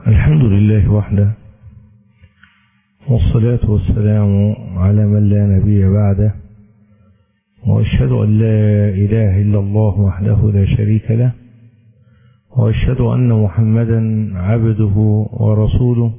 الحمد لله وحده، والصلاة والسلام على من لا نبي بعده، وأشهد أن لا إله إلا الله وحده لا شريك له، وأشهد أن محمدا عبده ورسوله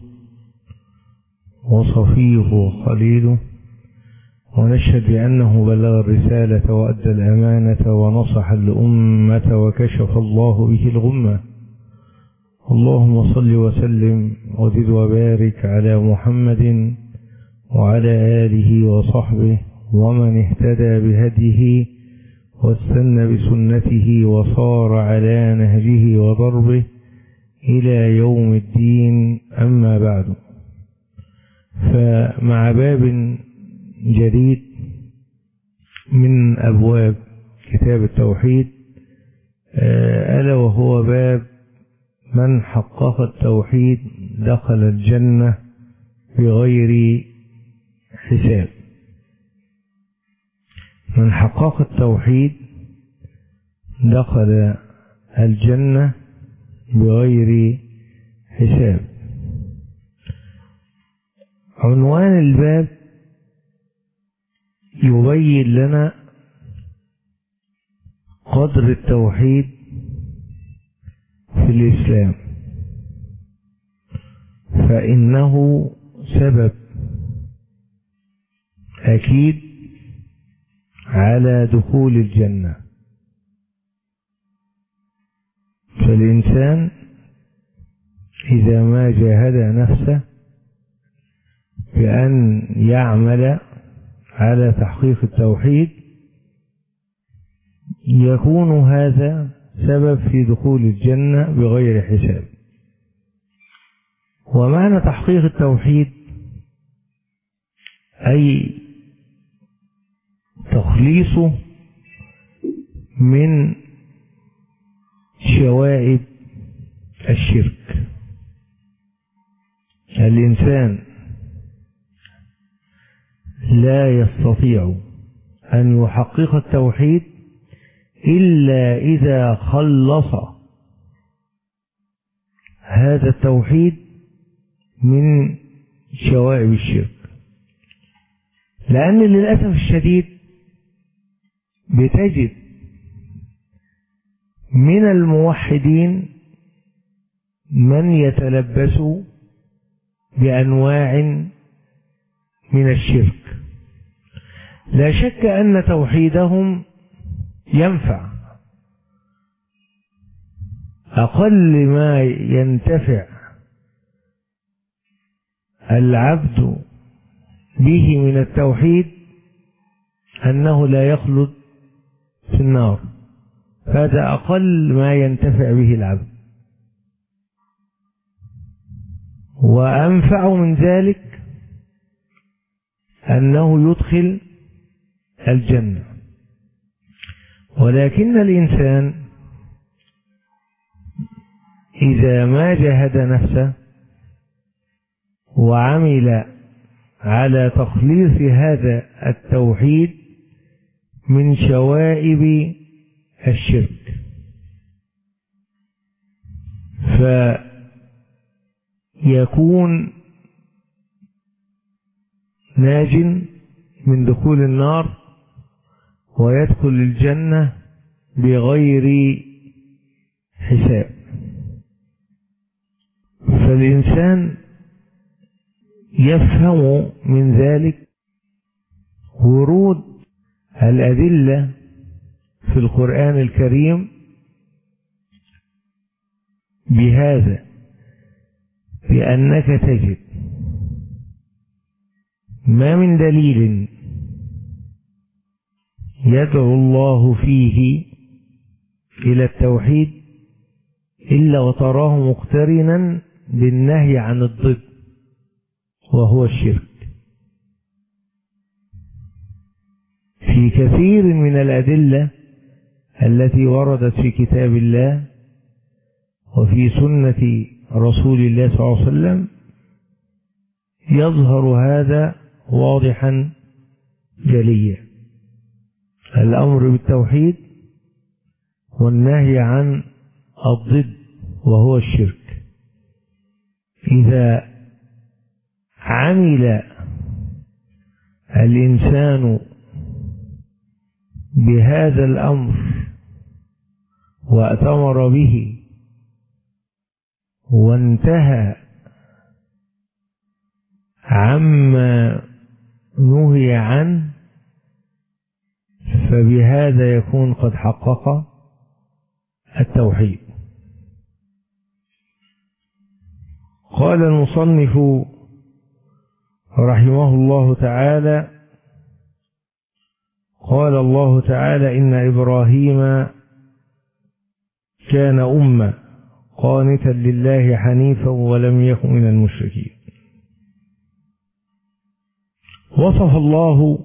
وصفيه وخليله، ونشهد بأنه بلغ الرسالة وأدى الأمانة ونصح الأمة وكشف الله به الغمة. اللهم صل وسلم وزد وبارك على محمد وعلى آله وصحبه ومن اهتدى بهديه واستنى بسنته وصار على نهجه وضربه إلى يوم الدين. أما بعد، فمع باب جديد من أبواب كتاب التوحيد، ألا وهو باب من حقق التوحيد دخل الجنة بغير حساب. من حقق التوحيد دخل الجنة بغير حساب. عنوان الباب يبين لنا قدر التوحيد في الإسلام، فإنه سبب أكيد على دخول الجنة. فالإنسان إذا ما جاهد نفسه بأن يعمل على تحقيق التوحيد يكون هذا سبب في دخول الجنة بغير حساب. ومعنى تحقيق التوحيد أي تخليصه من شوائب الشرك. الإنسان لا يستطيع أن يحقق التوحيد إلا إذا خلص هذا التوحيد من شوائب الشرك. لأن للأسف الشديد بتجد من الموحدين من يتلبس بأنواع من الشرك. لا شك أن توحيدهم ينفع. أقل ما ينتفع العبد به من التوحيد أنه لا يخلد في النار، هذا أقل ما ينتفع به العبد. وأنفع من ذلك أنه يدخل الجنة. ولكن الإنسان إذا ما جاهد نفسه وعمل على تخليص هذا التوحيد من شوائب الشرك فيكون ناج من دخول النار ويدخل الجنة بغير حساب. فالإنسان يفهم من ذلك ورود الأدلة في القرآن الكريم بهذا، بأنك تجد ما من دليل يدعو الله فيه إلى التوحيد إلا وتراه مقترنا بالنهي عن الضد وهو الشرك. في كثير من الأدلة التي وردت في كتاب الله وفي سنة رسول الله صلى الله عليه وسلم يظهر هذا واضحا جليا، الأمر بالتوحيد والنهي عن الضد وهو الشرك. إذا عمل الإنسان بهذا الأمر وأتمر به وانتهى عما نهي عنه، فبهذا يكون قد حقق التوحيد. قال المصنف رحمه الله تعالى: قال الله تعالى: إن إبراهيم كان أمة قانتا لله حنيفا ولم يكن من المشركين. وصف الله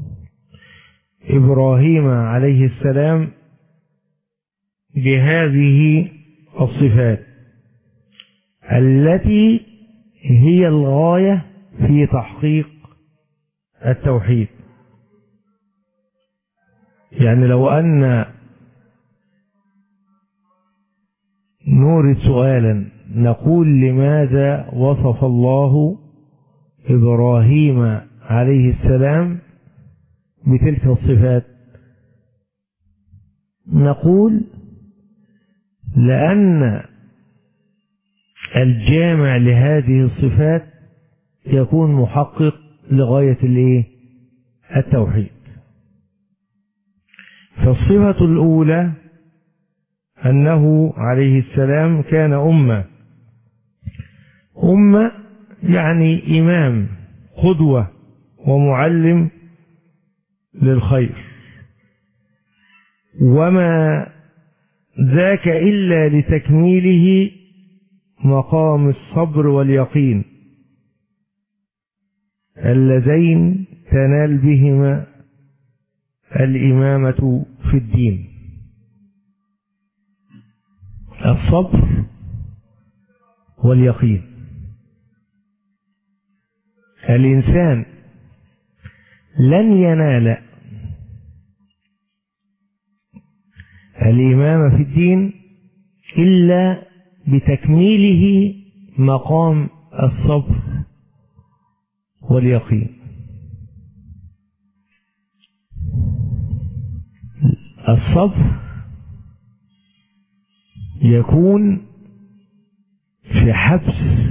إبراهيم عليه السلام بهذه الصفات التي هي الغاية في تحقيق التوحيد. يعني لو أن نورد سؤالا نقول: لماذا وصف الله إبراهيم عليه السلام بتلك الصفات؟ نقول: لأن الجامع لهذه الصفات يكون محقق لغاية التوحيد. فالصفة الأولى أنه عليه السلام كان أمة يعني إمام، قدوة ومعلم للخير، وما ذاك إلا لتكميله مقام الصبر واليقين اللذين تنال بهما الإمامة في الدين. الصبر واليقين. الإنسان لن ينال الإمامة في الدين إلا بتكميله مقام الصبر واليقين. الصبر يكون في حبس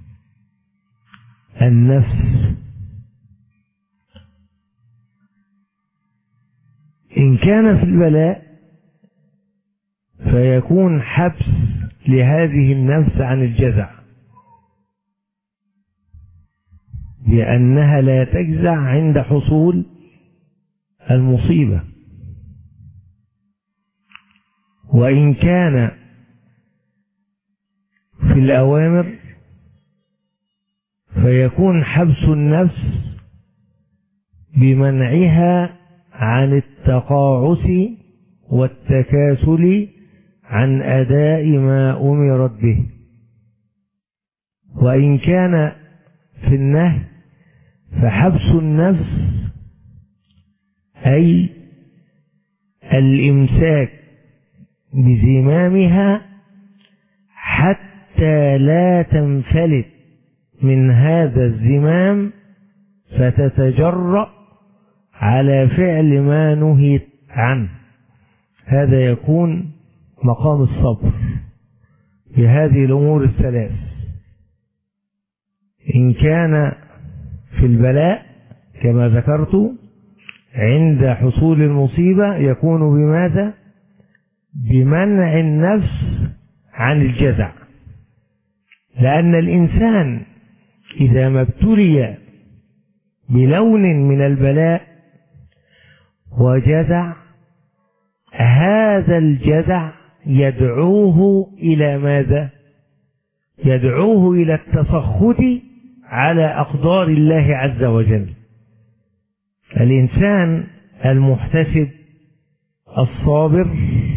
النفس، إن كان في البلاء فيكون حبس لهذه النفس عن الجزع، لأنها لا تجزع عند حصول المصيبة. وإن كان في الأوامر فيكون حبس النفس بمنعها عن التقاعس والتكاسل عن أداء ما أمرت به. وإن كان في النهي فحبس النفس أي الإمساك بزمامها حتى لا تنفلت من هذا الزمام فتتجرأ على فعل ما نهيت عنه. هذا يكون مقام الصبر بهذه الأمور الثلاث. إن كان في البلاء كما ذكرت عند حصول المصيبة يكون بماذا؟ بمنع النفس عن الجزع، لأن الإنسان إذا ما ابتلي بلون من البلاء وجزع، هذا الجزع يدعوه إلى ماذا؟ يدعوه إلى التسخط على أقدار الله عز وجل. الإنسان المحتسب الصابر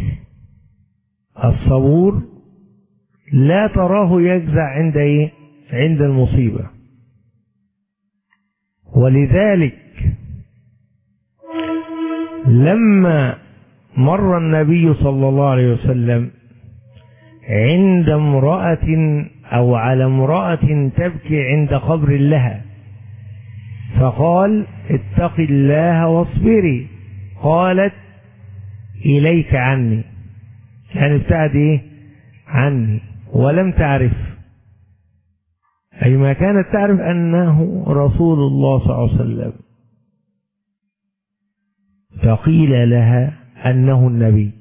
الصبور لا تراه يجزع عند المصيبة. ولذلك لما مر النبي صلى الله عليه وسلم عند امرأة أو على امرأة تبكي عند قبر لها، فقال اتق الله واصبري، قالت إليك عني، يعني ابتعد إيه عني، ولم تعرف، أي ما كانت تعرف أنه رسول الله صلى الله عليه وسلم، فقيل لها أنه النبي،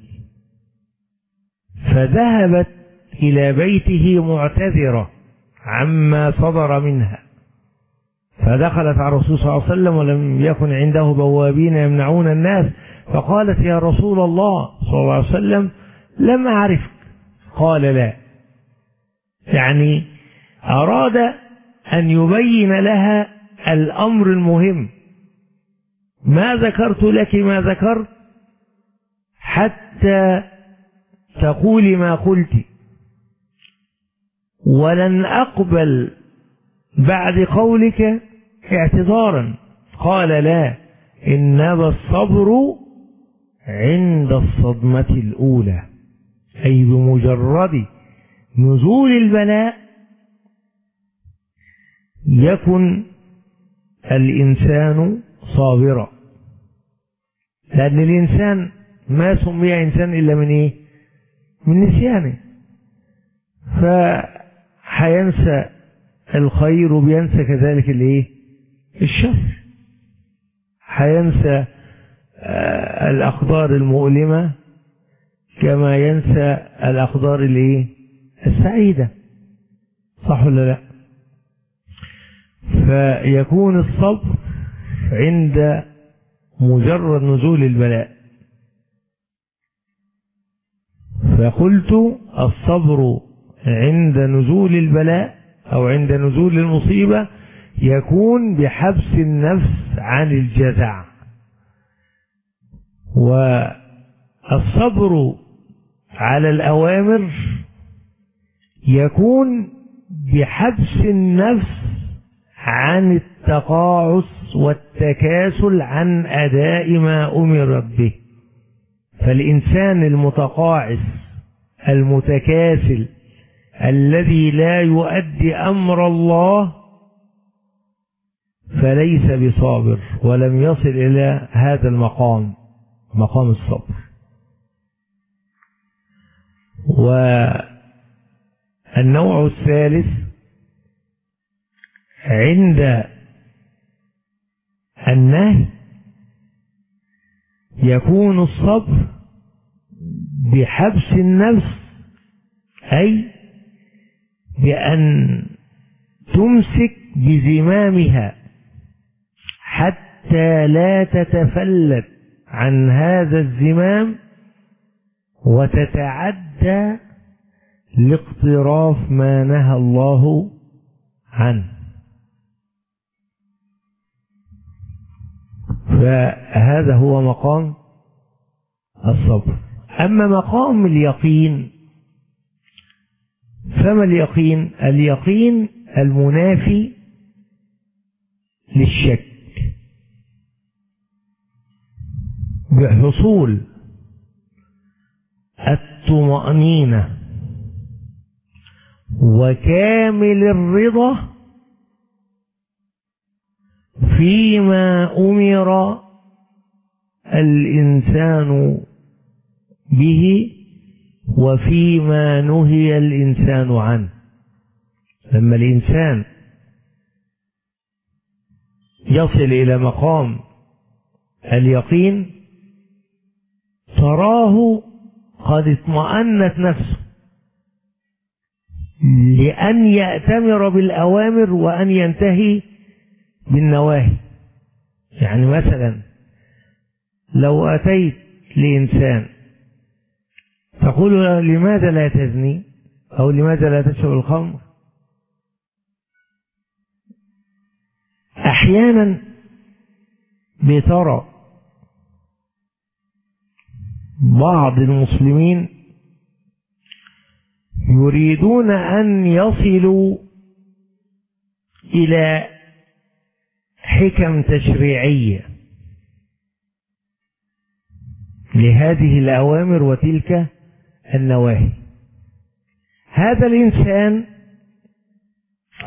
فذهبت إلى بيته معتذرة عما صدر منها، فدخلت على الرسول صلى الله عليه وسلم ولم يكن عنده بوابين يمنعون الناس، فقالت يا رسول الله صلى الله عليه وسلم لم أعرفك، قال لا، يعني أراد أن يبين لها الأمر المهم، ما ذكرت لك ما ذكرت حتى تقولي ما قلت، ولن أقبل بعد قولك اعتذارا، قال لا، إنما الصبر عند الصدمة الأولى، أي بمجرد نزول البلاء يكن الإنسان صابرا، لأن الإنسان ما سمي إنسان إلا من إيه؟ من نسيانه، فحينسى الخير وبينسى كذلك الإيه؟ الشر، حينسى الأقدار المؤلمة كما ينسى الأقدار الإيه؟ السعيدة، صح ولا لا؟ فيكون الصبر عند مجرد نزول البلاء. فقلت الصبر عند نزول البلاء أو عند نزول المصيبة يكون بحبس النفس عن الجزع، والصبر على الأوامر يكون بحبس النفس عن التقاعس والتكاسل عن أداء ما أمرت به. فالإنسان المتقاعس المتكاسل الذي لا يؤدي أمر الله فليس بصابر، ولم يصل إلى هذا المقام، مقام الصبر. والنوع الثالث عند النهي يكون الصبر بحبس النفس، أي بأن تمسك بزمامها حتى لا تتفلت عن هذا الزمام وتتعدى لاقتراف ما نهى الله عنه. فهذا هو مقام الصبر. أما مقام اليقين فما اليقين؟ اليقين المنافي للشك، بحصول الطمأنينة وكامل الرضا فيما أمر الإنسان به وفيما نهي الإنسان عنه. لما الإنسان يصل إلى مقام اليقين تراه قد اطمأنت نفسه لأن يأتمر بالأوامر وأن ينتهي بالنواهي. يعني مثلا لو أتيت لإنسان تقول له لماذا لا تزني أو لماذا لا تشرب الخمر، أحيانا بترى بعض المسلمين يريدون أن يصلوا إلى حكم تشريعية لهذه الأوامر وتلك النواهي. هذا الإنسان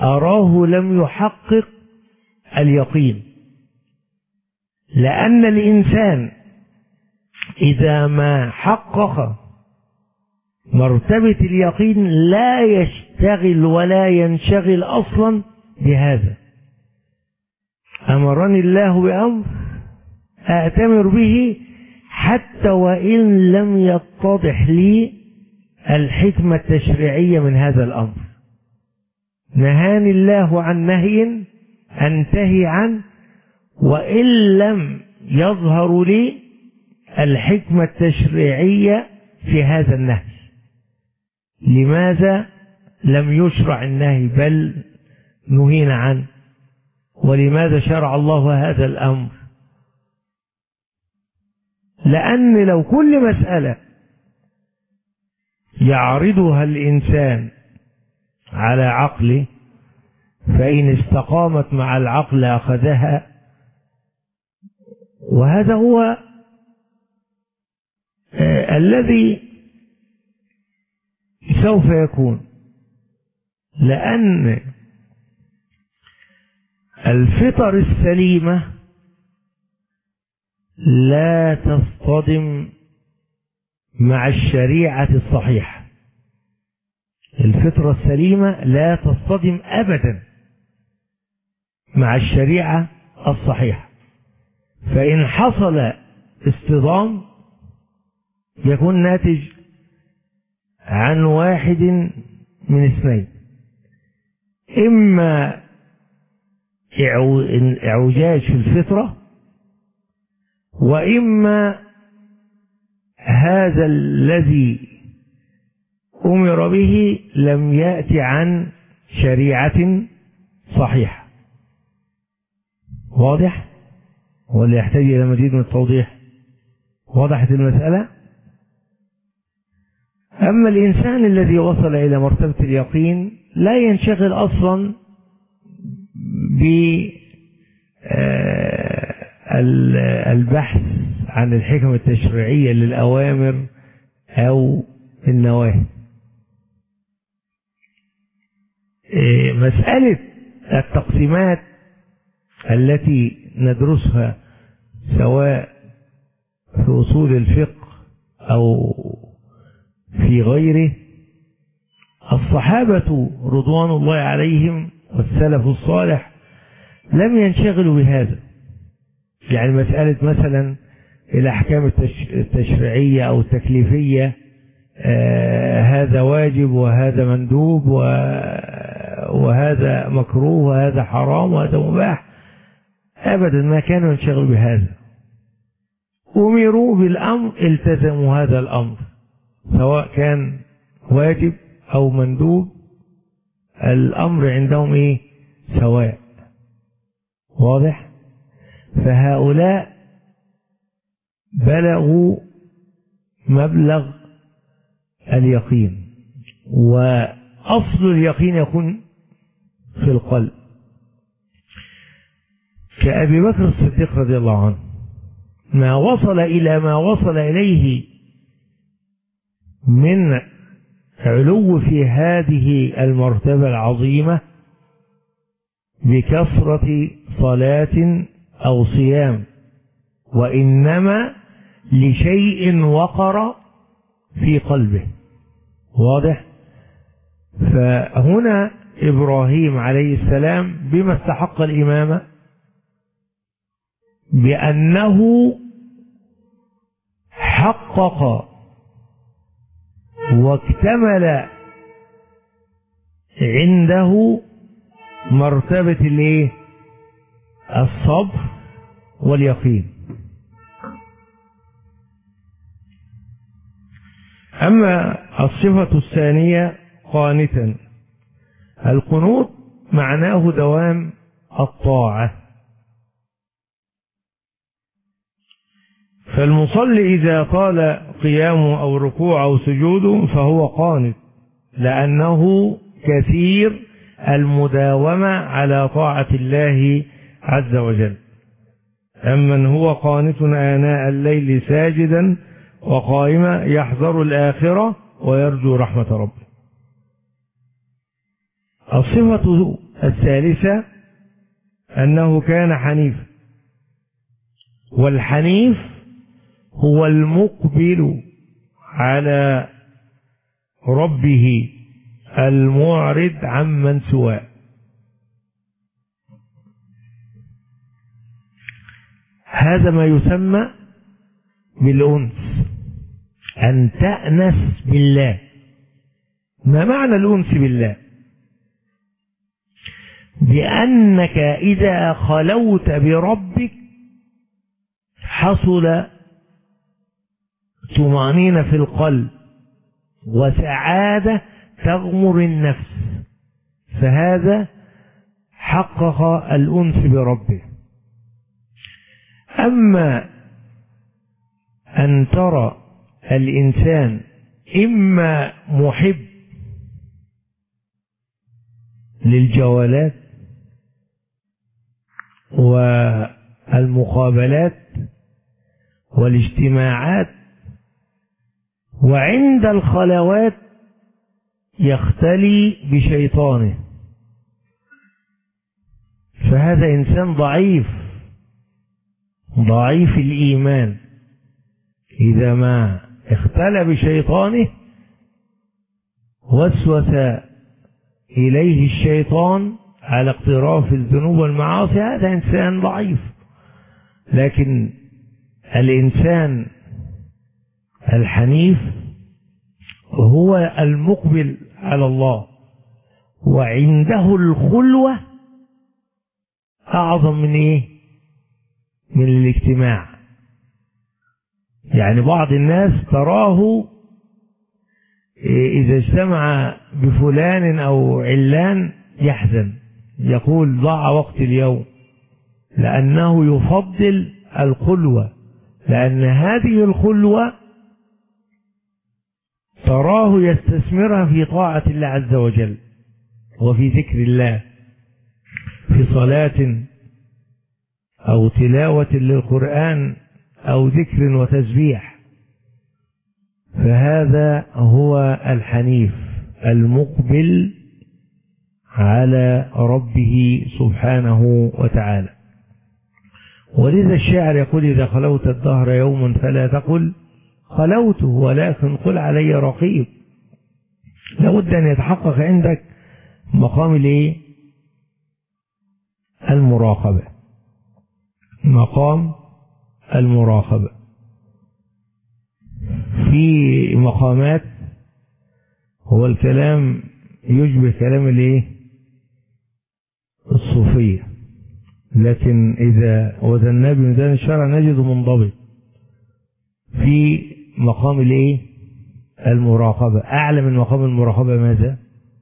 أراه لم يحقق اليقين، لأن الإنسان إذا ما حقق مرتبة اليقين لا يشتغل ولا ينشغل أصلا بهذا. أمرني الله بأمر أأتمر به حتى وإن لم يتضح لي الحكمة التشريعية من هذا الأمر. نهاني الله عن نهي أنتهي عنه وإن لم يظهر لي الحكمة التشريعية في هذا النهي. لماذا لم يشرع النهي بل نهينا عنه؟ ولماذا شرع الله هذا الأمر؟ لأن لو كل مسألة يعرضها الإنسان على عقله فإن استقامت مع العقل أخذها، وهذا هو الذي سوف يكون، لأن الفطر السليمة لا تصطدم مع الشريعة الصحيحة. الفطرة السليمة لا تصطدم أبدا مع الشريعة الصحيحة، فإن حصل اصطدام يكون ناتج عن واحد من اثنين: إما اعوجاج في الفطرة، وإما هذا الذي أمر به لم يأتي عن شريعة صحيحة. واضح؟ ولا يحتاج إلى مزيد من التوضيح؟ وضحت المسألة؟ أما الإنسان الذي وصل إلى مرتبة اليقين لا ينشغل أصلا بالبحث عن الحكمة التشريعية للأوامر أو النواهي. مسألة التقسيمات التي ندرسها سواء في أصول الفقه أو في غيره، الصحابة رضوان الله عليهم والسلف الصالح لم ينشغلوا بهذا. يعني مسألة مثلا الأحكام التشريعية أو التكليفية، هذا واجب وهذا مندوب وهذا مكروه وهذا حرام وهذا مباح، أبدا ما كانوا ينشغلوا بهذا. أمروا بالأمر التزموا هذا الأمر، سواء كان واجب أو مندوب، الأمر عندهم سواء. واضح؟ فهؤلاء بلغوا مبلغ اليقين، وأصل اليقين يكون في القلب، كأبي بكر الصديق رضي الله عنه. ما وصل إلى ما وصل إليه من علو في هذه المرتبة العظيمة بكثرة صلاة أو صيام، وإنما لشيء وقر في قلبه. واضح؟ فهنا إبراهيم عليه السلام بما استحق الإمامة؟ بأنه حقق واكتمل عنده مرتبة الصبر واليقين. أما الصفة الثانية قانتا، القنوت معناه دوام الطاعة. فالمصلي إذا طال قيامه أو ركوعه أو سجوده فهو قانت، لأنه كثير المداومة على طاعة الله عز وجل. أمن هو قانت آناء الليل ساجدا وقائما يحذر الآخرة ويرجو رحمة ربه. الصفة الثالثة أنه كان حنيفا، والحنيف هو المقبل على ربه المعرض عمن سواه. هذا ما يسمى بالأنس، أن تأنس بالله. ما معنى الأنس بالله؟ بأنك إذا خلوت بربك حصل طمأنينة في القلب وسعادة تغمر النفس، فهذا حقق الأنس بربه. أما أن ترى الإنسان إما محب للجوالات والمقابلات والاجتماعات، وعند الخلوات يختلي بشيطانه، فهذا إنسان ضعيف الإيمان. إذا ما اختلى بشيطانه وسوس إليه الشيطان على اقتراف الذنوب والمعاصي، هذا إنسان ضعيف. لكن الإنسان الحنيف هو المقبل على الله، وعنده الخلوة أعظم من إيه؟ من الاجتماع. يعني بعض الناس تراه إذا اجتمع بفلان أو علان يحزن، يقول ضاع وقت اليوم، لأنه يفضل الخلوة، لأن هذه الخلوة تراه يستثمرها في طاعة الله عز وجل، وفي ذكر الله، في صلاة أو تلاوة للقرآن أو ذكر وتسبيح. فهذا هو الحنيف المقبل على ربه سبحانه وتعالى. ولذا الشاعر يقول: إذا خلوت الدهر يوما فلا تقل خلوت، ولكن قل علي رقيب. لابد أن يتحقق عندك مقام الايه؟ المراقبة، مقام المراقبة. في مقامات هو الكلام يشبه كلام الايه؟ الصوفية، لكن إذا وزناه بميزان الشرع نجد منضبط. في مقام الايه؟ المراقبة. أعلى من مقام المراقبة ماذا؟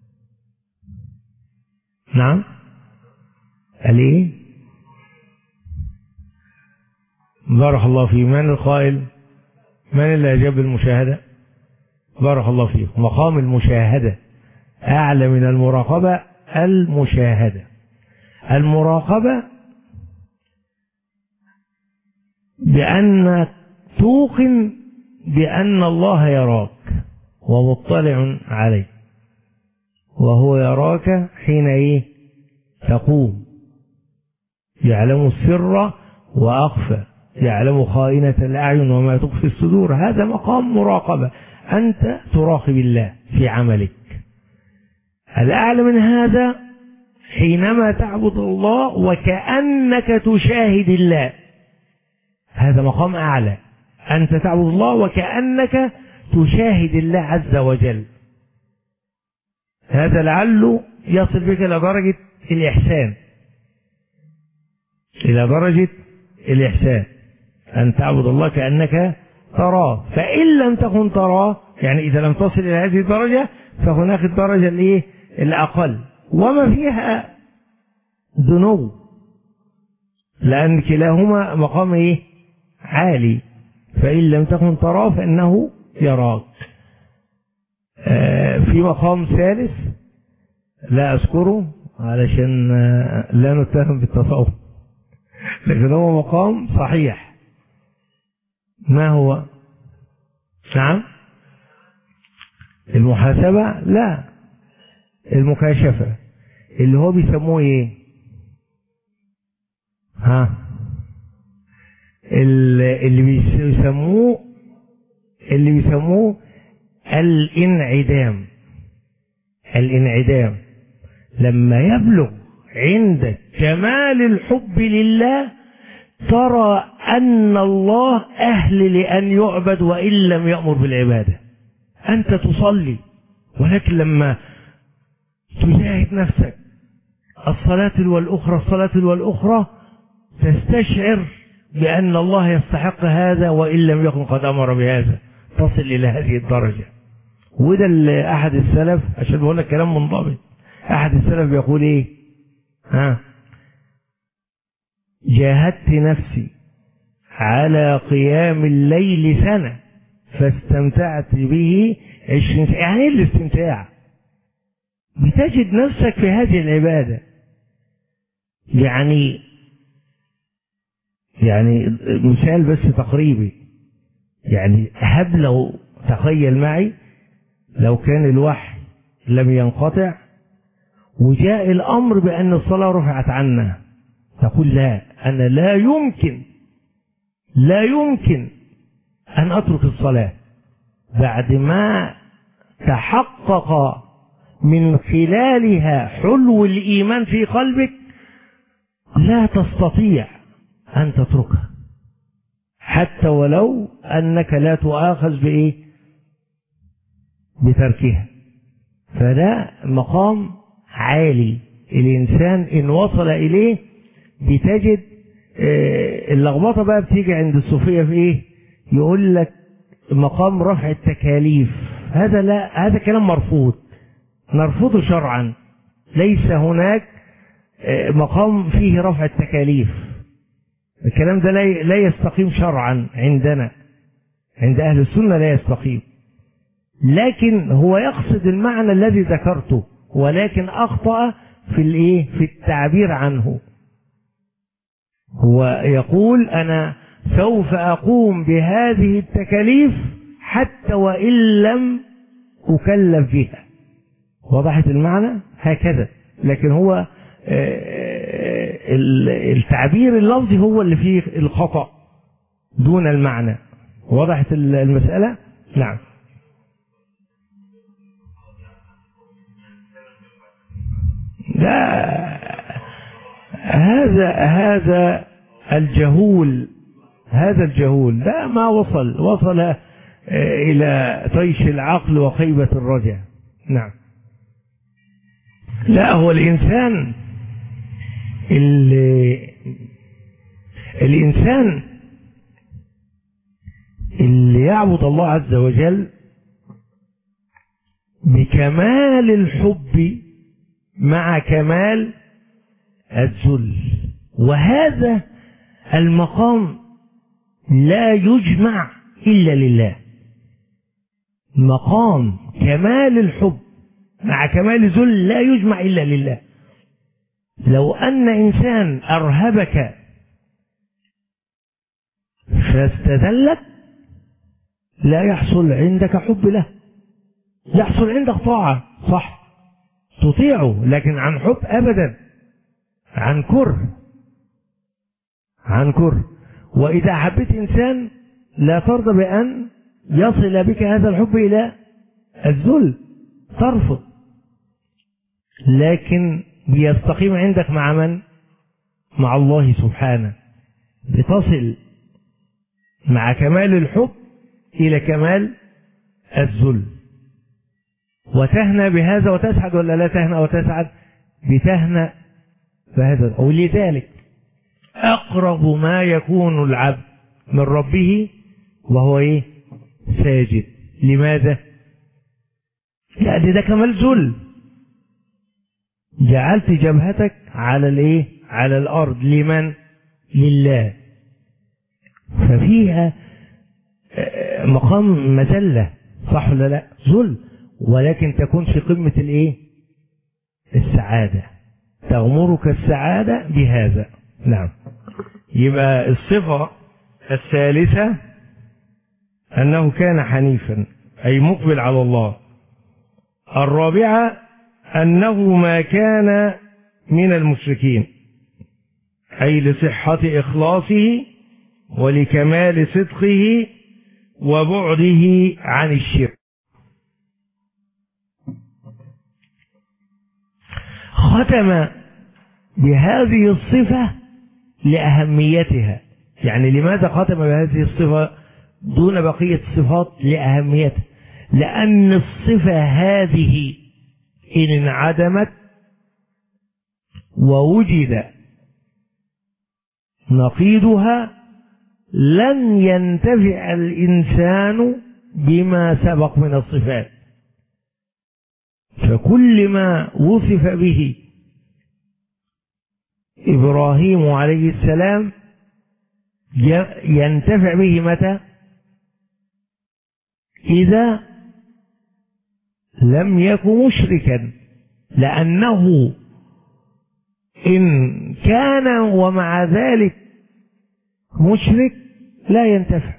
نعم، الايه؟ بارك الله فيه. من القائل؟ من اللي أجاب المشاهدة؟ بارك الله فيه. مقام المشاهدة أعلى من المراقبة. المشاهدة، المراقبة بأن توقن بأن الله يراك ومطلع عليك، وهو يراك حين ايه؟ تقوم، يعلم السر وأخفى، يعلم خائنة الأعين وما تخفي الصدور. هذا مقام مراقبة، أنت تراقب الله في عملك. الأعلى من هذا حينما تعبد الله وكأنك تشاهد الله، هذا مقام أعلى، أنت تعبد الله وكأنك تشاهد الله عز وجل. هذا لعله يصل بك إلى درجة الإحسان، إلى درجة الإحسان، أن تعبد الله كأنك تراه. فإن لم تكن تراه، يعني إذا لم تصل إلى هذه الدرجة، فهناك الدرجة الإيه؟ الأقل، وما فيها ذنوب، لأن كلاهما مقام إيه؟ عالي. فإن لم تكن تراه فإنه يراك. في مقام ثالث لا أذكره علشان لا نتهم بالتصوف، لكن هو مقام صحيح. ما هو؟ نعم، المحاسبة؟ لا، المكاشفة. اللي هو بيسموه ايه؟ ها، اللي بيسموه الانعدام. الانعدام لما يبلغ عندك كمال الحب لله ترى أن الله أهل لأن يعبد وإن لم يأمر بالعبادة. أنت تصلي، ولكن لما تجاهد نفسك الصلاة والأخرى تستشعر بأن الله يستحق هذا وإن لم يكن قد أمر بهذا، تصل إلى هذه الدرجة. وده اللي أحد السلف، عشان بقول لك كلام منضبط، أحد السلف بيقول إيه؟ جاهدت نفسي على قيام الليل سنة فاستمتعت به 20 سنة. يعني ايه الاستمتاع؟ بتجد نفسك في هذه العبادة. يعني مثال بس تقريبي، يعني هب لو تخيل معي لو كان الوحي لم ينقطع وجاء الأمر بأن الصلاة رفعت عنا، تقول لا، أنا لا يمكن أن أترك الصلاة بعد ما تحقق من خلالها حلو الإيمان في قلبك. لا تستطيع أن تتركها حتى ولو أنك لا تؤاخذ بإيه؟ بتركها. فده مقام عالي الإنسان إن وصل إليه بتجد اللخبطة بقى بتيجي عند الصوفية في إيه؟ يقول لك مقام رفع التكاليف. هذا لا، هذا كلام مرفوض، نرفضه شرعا. ليس هناك مقام فيه رفع التكاليف. الكلام ده لا يستقيم شرعا عندنا، عند أهل السنة لا يستقيم. لكن هو يقصد المعنى الذي ذكرته، ولكن أخطأ في التعبير عنه. هو يقول أنا سوف أقوم بهذه التكاليف حتى وإن لم أكلف بها. وضحت المعنى هكذا، لكن هو التعبير اللفظي هو اللي فيه الخطأ دون المعنى. وضحت المسألة؟ نعم. لا، هذا الجهول، لا، ما وصل إلى طيش العقل وخيبة الرجاء. نعم. لا، هو الإنسان اللي يعبد الله عز وجل بكمال الحب مع كمال الذل، وهذا المقام لا يجمع إلا لله. مقام كمال الحب مع كمال الذل لا يجمع إلا لله. لو أن إنسان أرهبك فاستذلك لا يحصل عندك حب له، يحصل عندك طاعة، صح، تطيعه، لكن عن حب أبدا، عن كره. وإذا حبيت إنسان لا ترضى بأن يصل بك هذا الحب إلى الذل، ترفض. لكن بيستقيم عندك مع من؟ مع الله سبحانه. بتصل مع كمال الحب إلى كمال الذل، وتهنى بهذا وتسعد، ولا لا تهنى وتسعد؟ بتهنى بهذا. ولذلك أقرب ما يكون العبد من ربه وهو إيه؟ ساجد. لماذا؟ لأن ده كمال ذل. جعلت جبهتك على الإيه؟ على الأرض. لمن؟ لله. ففيها مقام مذلة، صح ولا لا؟ ذل، ولكن تكون في قمة الإيه؟ السعادة، تغمرك السعادة بهذا. نعم. يبقى الصفة الثالثة أنه كان حنيفا، أي مقبل على الله. الرابعة أنه ما كان من المشركين، أي لصحة إخلاصه ولكمال صدقه وبعده عن الشرك. ختم بهذه الصفة لأهميتها. يعني لماذا ختم بهذه الصفة دون بقية الصفات؟ لأهميتها، لأن الصفة هذه إن انعدمت ووجد نقيضها لن ينتفع الإنسان بما سبق من الصفات. فكل ما وصف به إبراهيم عليه السلام ينتفع به متى؟ إذا لم يكن مشركا، لأنه إن كان ومع ذلك مشرك لا ينتفع.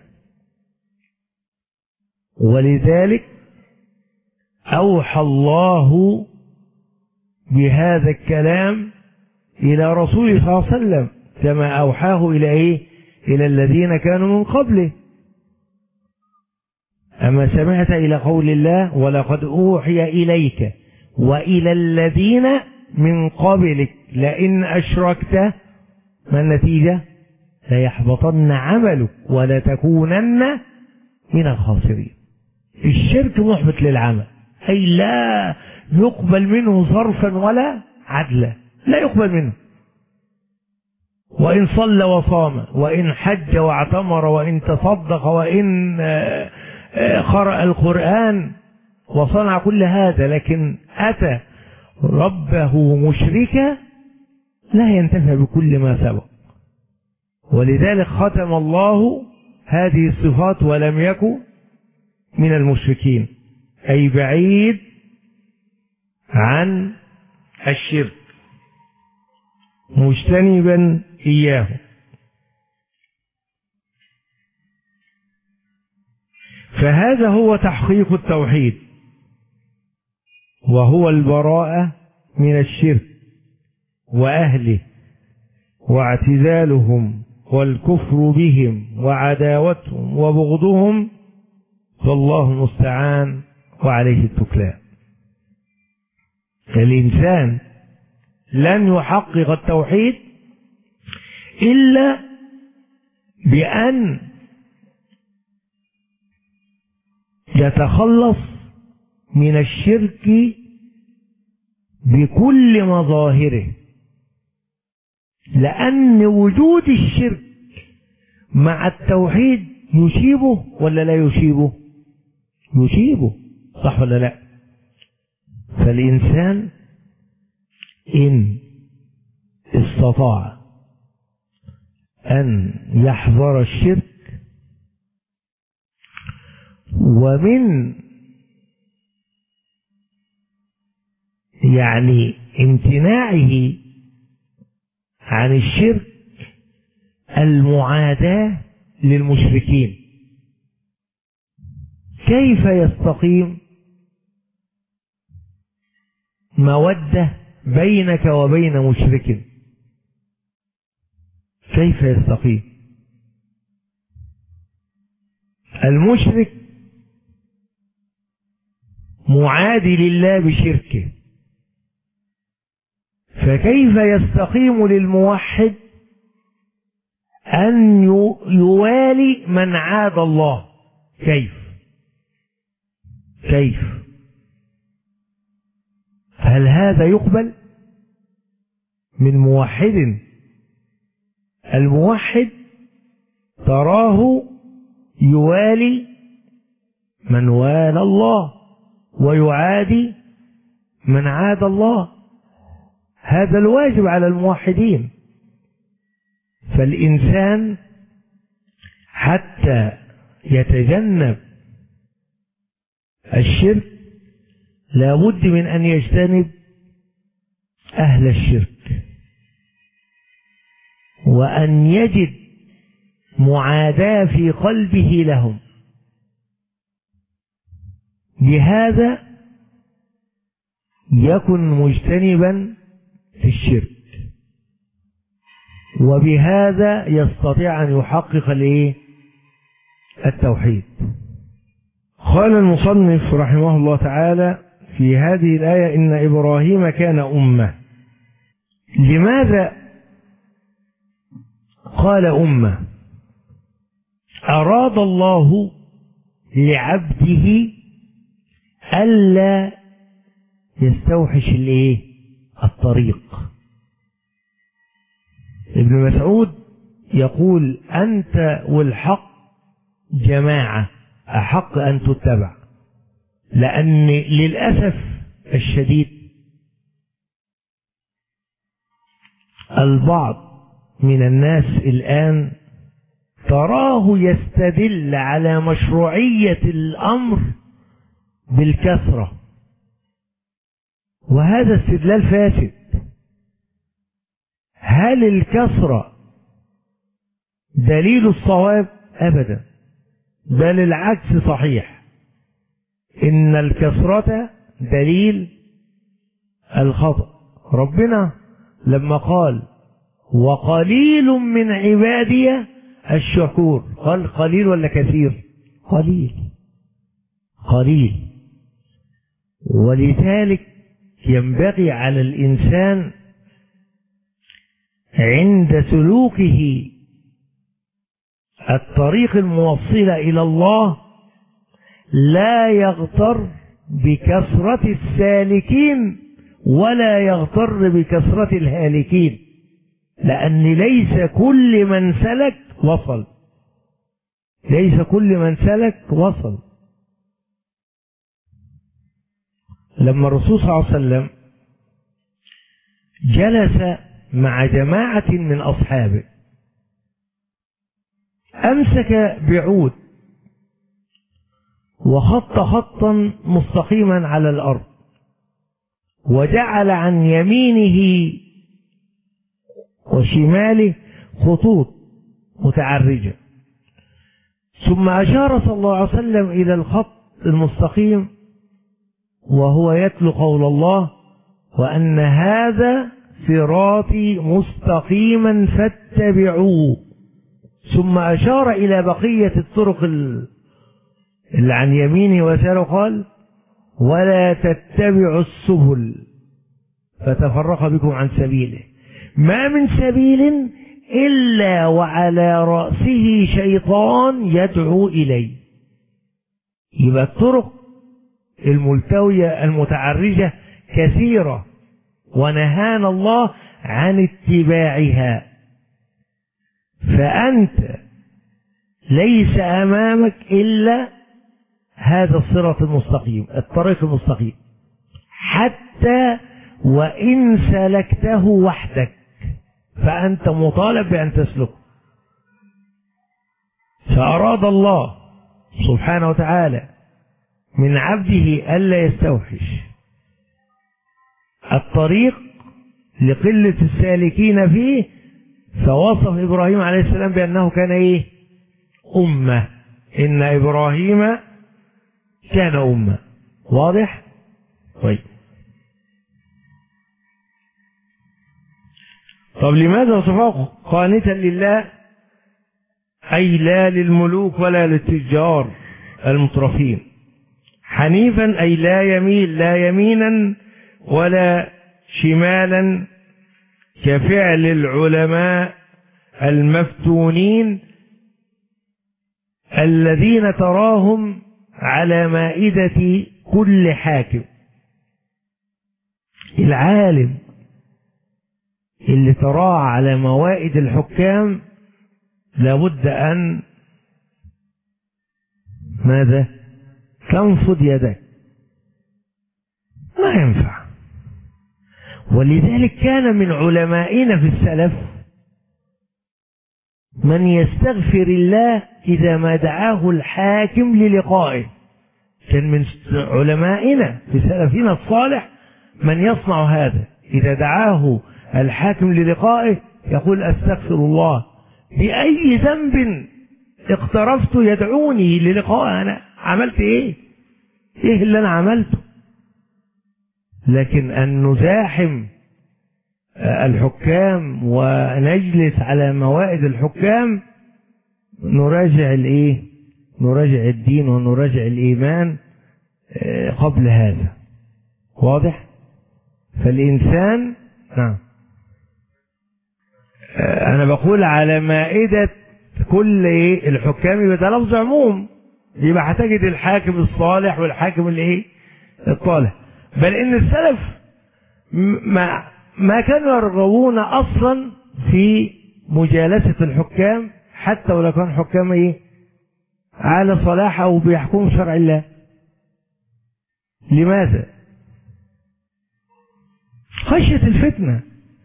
ولذلك أوحى الله بهذا الكلام إلى رسوله صلى الله عليه وسلم كما أوحاه إلى إيه؟ إلى الذين كانوا من قبله. أما سمعت إلى قول الله ولقد أوحي إليك وإلى الذين من قبلك لئن أشركت، ما النتيجة؟ ليحبطن عملك ولتكونن من الخاسرين. الشرك محبط للعمل، أي لا يقبل منه صرفا ولا عدلا، لا يقبل منه. وإن صلى وصام وإن حج واعتمر وإن تصدق وإن قرأ القرآن وصنع كل هذا، لكن أتى ربه مشركا لا ينتفع بكل ما سبق. ولذلك ختم الله هذه الصفات ولم يكن من المشركين، أي بعيد عن الشرك مجتنبا إياه. فهذا هو تحقيق التوحيد، وهو البراءة من الشرك وأهله واعتزالهم والكفر بهم وعداوتهم وبغضهم، فالله المستعان وعليه التكلان. الإنسان لن يحقق التوحيد إلا بأن يتخلص من الشرك بكل مظاهره، لأن وجود الشرك مع التوحيد يشيبه ولا لا يشيبه؟ يشيبه، صح ولا لا؟ فالإنسان إن استطاع أن يحذر الشرك ومن يعني امتناعه عن الشرك المعاداة للمشركين. كيف يستقيم مودة بينك وبين مشرك؟ كيف يستقيم؟ المشرك معادي لله بشركه، فكيف يستقيم للموحد أن يوالي من عاد الله؟ كيف؟ هل هذا يقبل من موحد؟ الموحد تراه يوالي من والى الله ويعادي من عاد الله، هذا الواجب على الموحدين. فالإنسان حتى يتجنب الشرك لا بد من أن يجتنب أهل الشرك، وأن يجد معاداة في قلبه لهم. بهذا يكن مجتنبا في الشرك، وبهذا يستطيع أن يحقق التوحيد. قال المصنف رحمه الله تعالى في هذه الآية: إن إبراهيم كان أمة. لماذا قال أمة؟ أراد الله لعبده ألا يستوحش الطريق. ابن مسعود يقول: أنت والحق جماعة أحق أن تتبع. لأن للأسف الشديد البعض من الناس الآن تراه يستدل على مشروعية الأمر بالكثرة، وهذا استدلال فاسد. هل الكثرة دليل الصواب؟ أبدا، بل العكس صحيح، إن الكثرة دليل الخطأ. ربنا لما قال: وقليل من عبادي الشكور، قال قليل ولا كثير؟ قليل. ولذلك ينبغي على الإنسان عند سلوكه الطريق الموصلة إلى الله لا يغتر بكثرة السالكين ولا يغتر بكثرة الهالكين، لأن ليس كل من سلك وصل. ليس كل من سلك وصل. لما الرسول صلى الله عليه وسلم جلس مع جماعة من أصحابه أمسك بعود وخط خطا مستقيما على الأرض، وجعل عن يمينه وشماله خطوط متعرجة، ثم أشار صلى الله عليه وسلم إلى الخط المستقيم وهو يتلو قول الله: وأن هذا صراطي مستقيما فاتبعوه. ثم أشار إلى بقية الطرق اللي عن يمينه ويساره، قال: ولا تتبعوا السبل فتفرق بكم عن سبيله، ما من سبيل إلا وعلى رأسه شيطان يدعو إليه. يبقى الطرق الملتوية المتعرجة كثيرة، ونهانا الله عن اتباعها. فأنت ليس أمامك إلا هذا الصراط المستقيم، الطريق المستقيم، حتى وإن سلكته وحدك فأنت مطالب بأن تسلكه. فأراد الله سبحانه وتعالى من عبده ألا يستوحش الطريق لقلة السالكين فيه، فوصف إبراهيم عليه السلام بأنه كان أمة. إن إبراهيم كان أمة. واضح؟ طيب. طب لماذا وصفه قانتا لله؟ أي لا للملوك ولا للتجار المترفين. حنيفا أي لا يميل، لا يمينا ولا شمالا كفعل العلماء المفتونين الذين تراهم على مائدة كل حاكم. العالم اللي تراه على موائد الحكام لابد أن ماذا؟ تنفض يدك، ما ينفع. ولذلك كان من علمائنا في السلف من يستغفر الله إذا ما دعاه الحاكم للقائه. كان من علمائنا في سلفنا الصالح من يصنع هذا، إذا دعاه الحاكم للقائه يقول: أستغفر الله، بأي ذنب اقترفت يدعوني للقائه؟ أنا عملت إيه اللي أنا عملته؟ لكن أن نزاحم الحكام ونجلس على موائد الحكام نراجع الايه؟ نراجع الدين ونراجع الإيمان قبل هذا. واضح؟ فالإنسان نعم، أنا بقول على مائدة كل الحكام يبقى ده لفظ عموم، يبقى هتجد الحاكم الصالح والحاكم الطالح. بل إن السلف ما كانوا يرغبون أصلا في مجالسة الحكام حتى ولو كان حكام على صلاح أو بيحكموا شرع الله. لماذا؟ خشية الفتنة.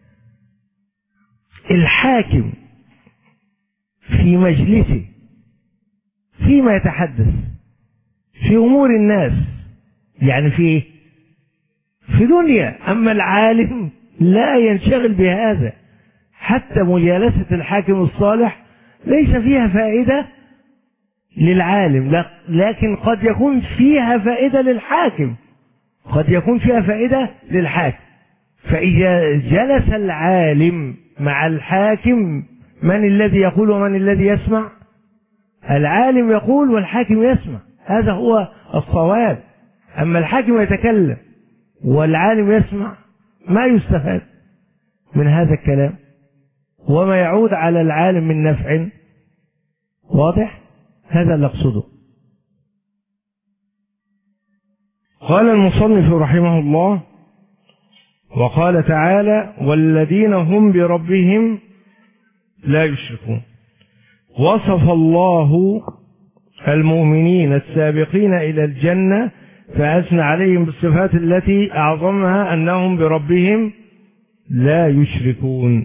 الحاكم في مجلسه فيما يتحدث في أمور الناس، يعني في دنيا، أما العالم لا ينشغل بهذا. حتى مجالسة الحاكم الصالح ليس فيها فائدة للعالم، لكن قد يكون فيها فائدة للحاكم، قد يكون فيها فائدة للحاكم. فإذا جلس العالم مع الحاكم، من الذي يقول ومن الذي يسمع؟ العالم يقول والحاكم يسمع، هذا هو الصواب. أما الحاكم يتكلم والعالم يسمع، ما يستفاد من هذا الكلام وما يعود على العالم من نفع. واضح؟ هذا اللي أقصده. قال المصنف رحمه الله: وقال تعالى: والذين هم بربهم لا يشركون. وصف الله المؤمنين السابقين إلى الجنة فأثنى عليهم بالصفات التي أعظمها أنهم بربهم لا يشركون،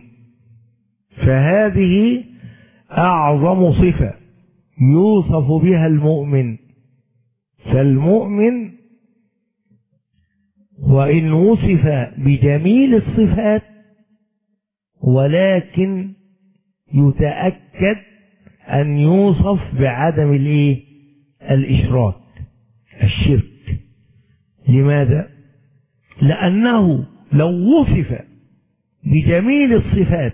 فهذه أعظم صفة يوصف بها المؤمن. فالمؤمن وإن وصف بجميل الصفات ولكن يتأكد أن يوصف بعدم الإشراك، الشرك. لماذا؟ لأنه لو وصف بجميل الصفات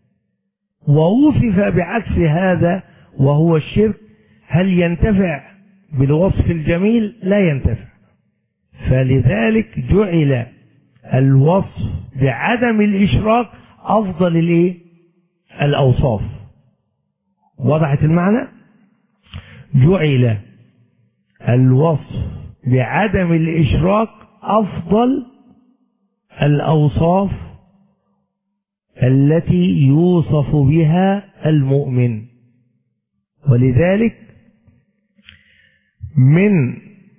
ووصف بعكس هذا وهو الشرك، هل ينتفع بالوصف الجميل؟ لا ينتفع. فلذلك جعل الوصف بعدم الإشراك أفضل الأوصاف. وضحت المعنى؟ جعل الوصف بعدم الإشراك أفضل الأوصاف التي يوصف بها المؤمن. ولذلك من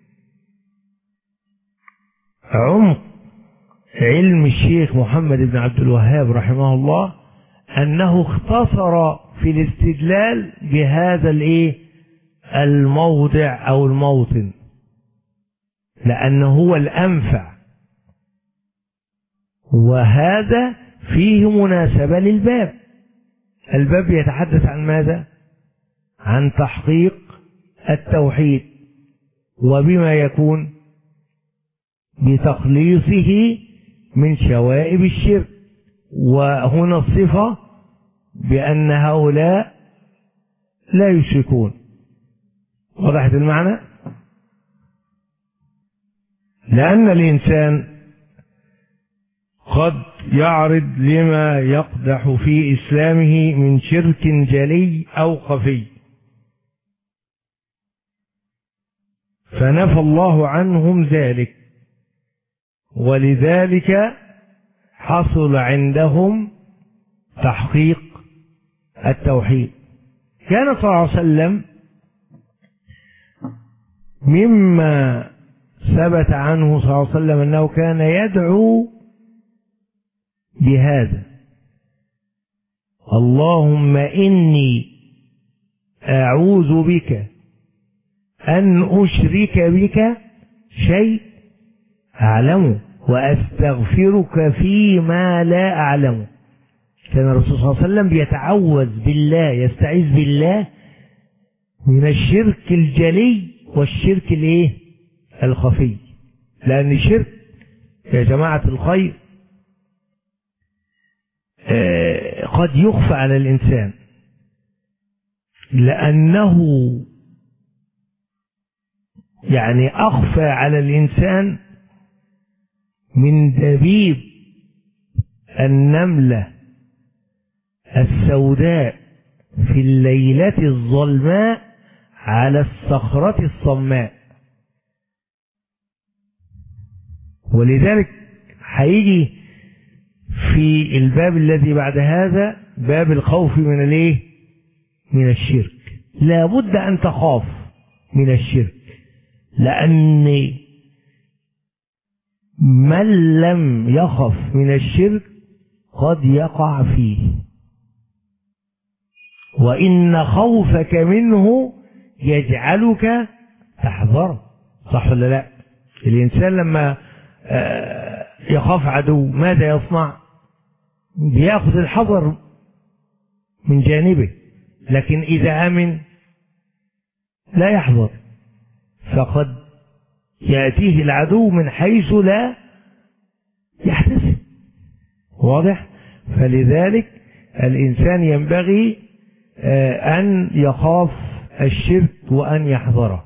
عمق علم الشيخ محمد بن عبد الوهاب رحمه الله أنه اختصر في الاستدلال بهذا الموضع أو الموطن، لأنه هو الأنفع، وهذا فيه مناسبة للباب. الباب يتحدث عن ماذا؟ عن تحقيق التوحيد، وبما يكون بتخليصه من شوائب الشرك. وهنا الصفة بأن هؤلاء لا يشركون. وضحت المعنى؟ لأن الإنسان قد يعرض لما يقدح في إسلامه من شرك جلي أو خفي، فنفى الله عنهم ذلك، ولذلك حصل عندهم تحقيق التوحيد. كان صلى الله عليه وسلم مما ثبت عنه صلى الله عليه وسلم أنه كان يدعو بهذا: اللهم إني أعوذ بك أن أشرك بك شيء أعلمه وأستغفرك فيما لا أعلمه. كان الرسول صلى الله عليه وسلم بيتعوذ بالله، يستعيذ بالله من الشرك الجلي والشرك الخفي. لأن الشرك يا جماعة الخير قد يخفى على الإنسان، لأنه يعني أخفى على الإنسان من دبيب النملة السوداء في الليلة الظلماء على الصخرة الصماء. ولذلك هيجي في الباب الذي بعد هذا باب الخوف من الايه؟ من الشرك. لابد ان تخاف من الشرك، لان من لم يخف من الشرك قد يقع فيه، وان خوفك منه يجعلك تحذره. صح ولا لا؟ الانسان لما يخاف عدو ماذا يصنع؟ بياخذ الحذر من جانبه، لكن إذا أمن لا يحذر، فقد يأتيه العدو من حيث لا يحتسب. واضح؟ فلذلك الإنسان ينبغي أن يخاف الشرك وأن يحذره.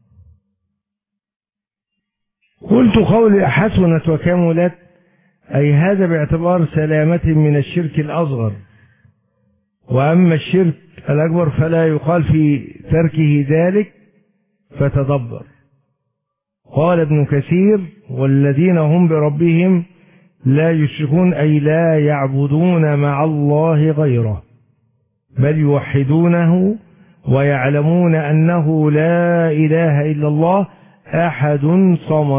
قلت قولي حسنت وكملت، أي هذا باعتبار سلامة من الشرك الأصغر، وأما الشرك الأكبر فلا يقال في تركه ذلك فتدبر. قال ابن كثير: والذين هم بربهم لا يشركون، أي لا يعبدون مع الله غيره، بل يوحدونه ويعلمون أنه لا إله إلا الله أحد صمد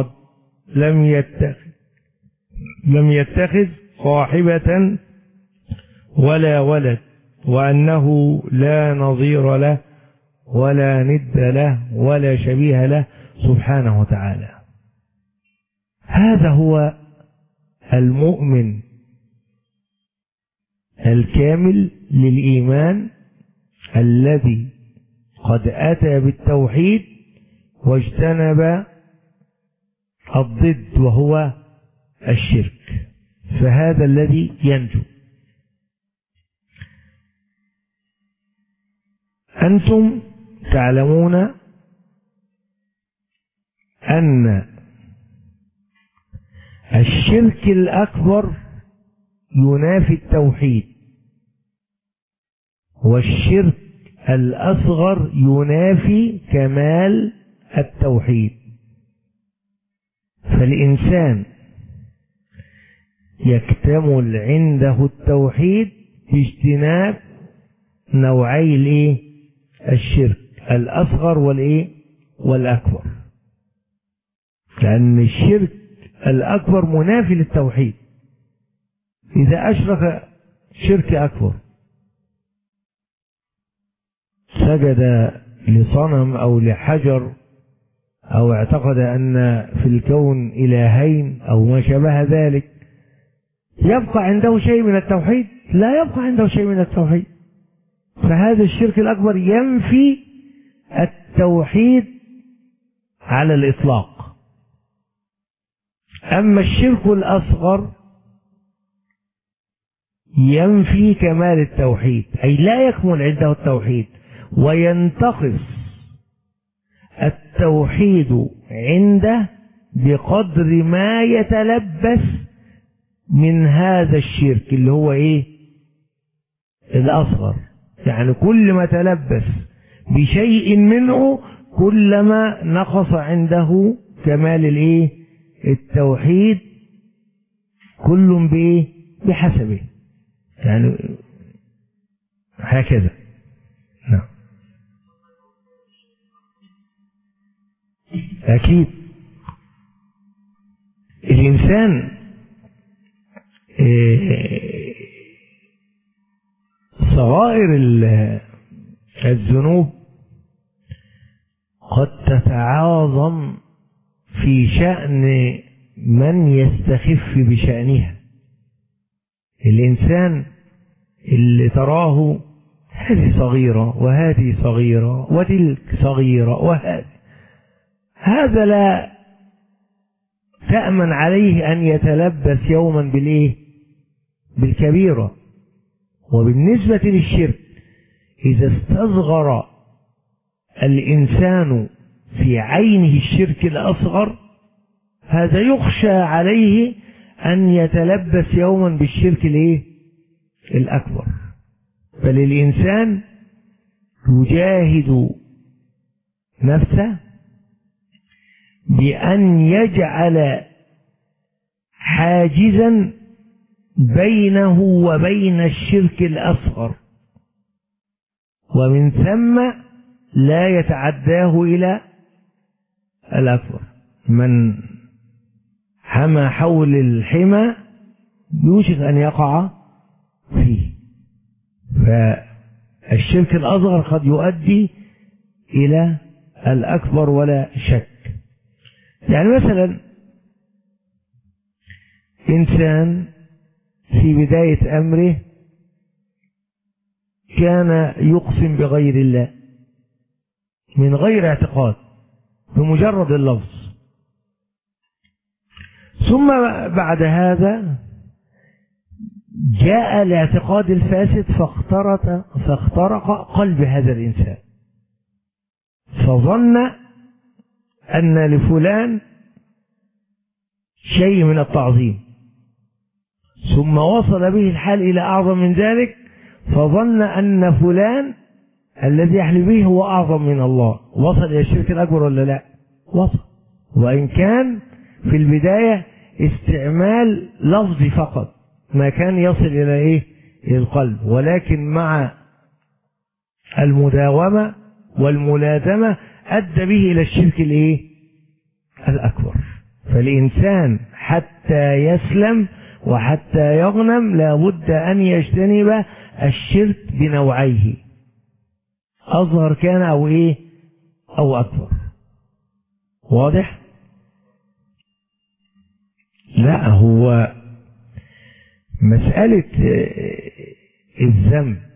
لم يتخذ صاحبة ولا ولد، وأنه لا نظير له ولا ند له ولا شبيه له سبحانه وتعالى. هذا هو المؤمن الكامل للإيمان الذي قد أتى بالتوحيد واجتنب الضد وهو الشرك، فهذا الذي ينجو. أنتم تعلمون أن الشرك الأكبر ينافي التوحيد، والشرك الأصغر ينافي كمال التوحيد. فالإنسان يكتمل عنده التوحيد باجتناب نوعي الشرك الأصغر والأكبر، لأن الشرك الأكبر منافي للتوحيد. إذا أشرك شرك أكبر، سجد لصنم أو لحجر أو اعتقد أن في الكون إلهين أو ما شابه ذلك، يبقى عنده شيء من التوحيد؟ لا يبقى عنده شيء من التوحيد. فهذا الشرك الأكبر ينفي التوحيد على الإطلاق. أما الشرك الأصغر ينفي كمال التوحيد، أي لا يكمل عنده التوحيد، وينتقص التوحيد عنده بقدر ما يتلبس من هذا الشرك اللي هو الأصغر. يعني كل ما تلبس بشيء منه كلما نقص عنده كمال التوحيد، كل بحسبه، يعني هكذا. نعم أكيد. الإنسان صغائر الذنوب قد تتعاظم في شأن من يستخف بشأنها. الإنسان اللي تراه هذه صغيرة وهذه صغيرة وتلك صغيرة وهذا، هذا لا تأمن عليه أن يتلبس يوما بالكبيرة. وبالنسبة للشرك إذا استصغر الإنسان في عينه الشرك الأصغر هذا يخشى عليه أن يتلبس يوما بالشرك الأكبر. بل الإنسان يجاهد نفسه بأن يجعل حاجزا بينه وبين الشرك الأصغر، ومن ثم لا يتعداه إلى الأكبر. من حمى حول الحمى يوشك أن يقع فيه. فالشرك الأصغر قد يؤدي إلى الأكبر ولا شك. يعني مثلا إنسان في بداية أمره كان يقسم بغير الله من غير اعتقاد بمجرد اللفظ، ثم بعد هذا جاء الاعتقاد الفاسد فاخترق قلب هذا الإنسان، فظن أن لفلان شيء من التعظيم، ثم وصل به الحال إلى أعظم من ذلك، فظن أن فلان الذي يحلف به هو أعظم من الله. وصل إلى الشرك الأكبر ولا لا؟ وصل، وإن كان في البداية استعمال لفظي فقط، ما كان يصل إلى إلى القلب، ولكن مع المداومة والملازمة أدى به إلى الشرك الأكبر. فالإنسان حتى يسلم وحتى يغنم لابد أن يجتنب الشرك بنوعيه، أصغر كان أو أكبر. واضح؟ لا، هو مسألة الذنب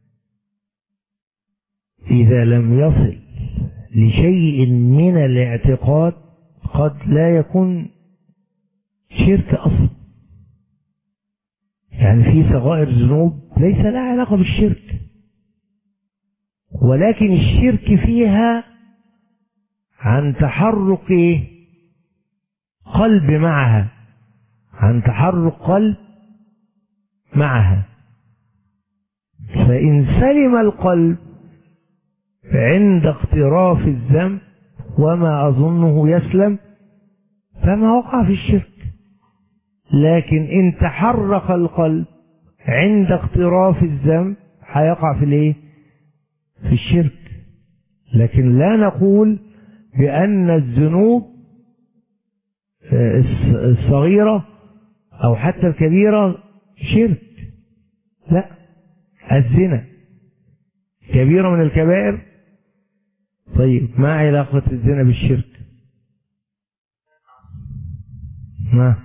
إذا لم يصل لشيء من الاعتقاد قد لا يكون شرك أصلا. يعني في صغائر ذنوب ليس لها علاقة بالشرك، ولكن الشرك فيها عن تحرك قلب معها، عن تحرك قلب معها. فإن سلم القلب عند اقتراف الذنب، وما أظنه يسلم، فما وقع في الشرك. لكن إن تحرك القلب عند اقتراف الذنب هيقع في الشرك. لكن لا نقول بأن الذنوب الصغيرة أو حتى الكبيرة شرك، لا، الزنا كبيرة من الكبائر. طيب ما علاقة الزنا بالشرك؟ ما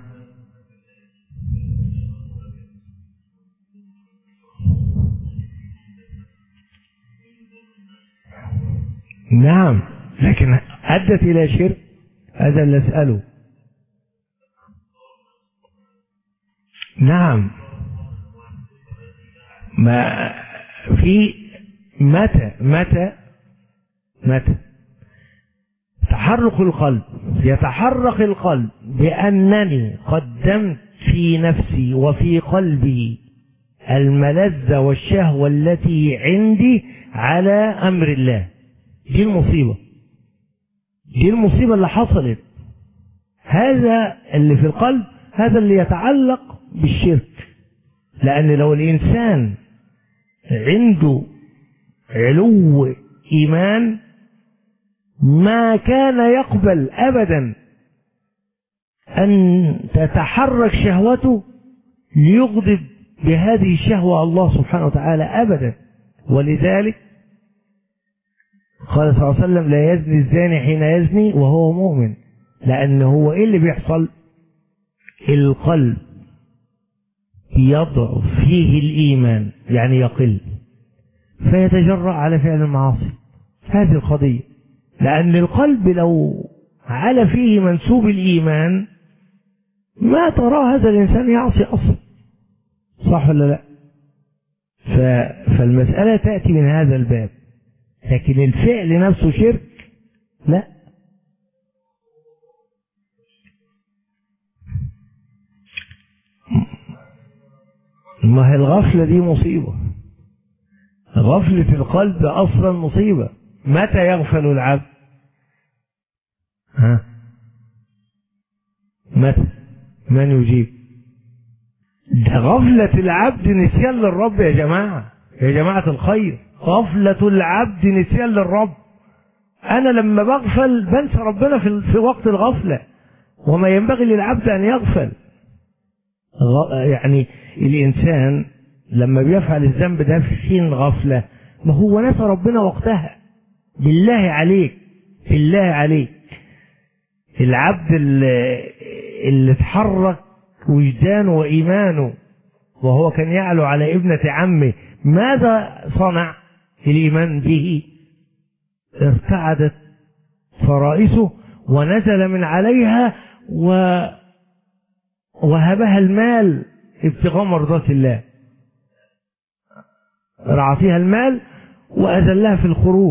نعم، لكن أدت إلى شرك، هذا اللي أسأله. نعم، ما في متى تحرك القلب، يتحرك القلب بأنني قدمت في نفسي وفي قلبي الملذة والشهوة التي عندي على أمر الله. دي المصيبة اللي حصلت. هذا اللي في القلب هذا اللي يتعلق بالشرك. لأن لو الإنسان عنده علو إيمان ما كان يقبل أبدا أن تتحرك شهوته ليغضب بهذه الشهوة الله سبحانه وتعالى أبدا. ولذلك قال صلى الله عليه وسلم: لا يزني الزاني حين يزني وهو مؤمن. لأن هو إيه اللي بيحصل؟ القلب يضعف فيه الإيمان، يعني يقل، فيتجرأ على فعل المعاصي. هذه القضية. لأن القلب لو على فيه منسوب الإيمان ما ترى هذا الإنسان يعصي أصلا، صح ولا لا؟ فالمسألة تأتي من هذا الباب، لكن الفعل نفسه شرك لا. ما هي الغفلة دي مصيبة، غفلة القلب أصلا مصيبة. متى يغفل العبد؟ متى؟ من يجيب؟ ده غفلة العبد نسيان للرب يا جماعة، يا جماعة الخير، غفلة العبد نسيان للرب. أنا لما بغفل بنسى ربنا في وقت الغفلة، وما ينبغي للعبد أن يغفل. يعني الإنسان لما بيفعل الذنب ده في حين غفلة، ما هو نسى ربنا وقتها. بالله عليك، بالله عليك، العبد اللي اتحرك وجدانه وإيمانه وهو كان يعلو على ابنة عمه، ماذا صنع؟ الإيمان به ارتعدت فرائسه ونزل من عليها وهبها المال ابتغاء مرضات الله، رعتها المال وأذلها في الخروج.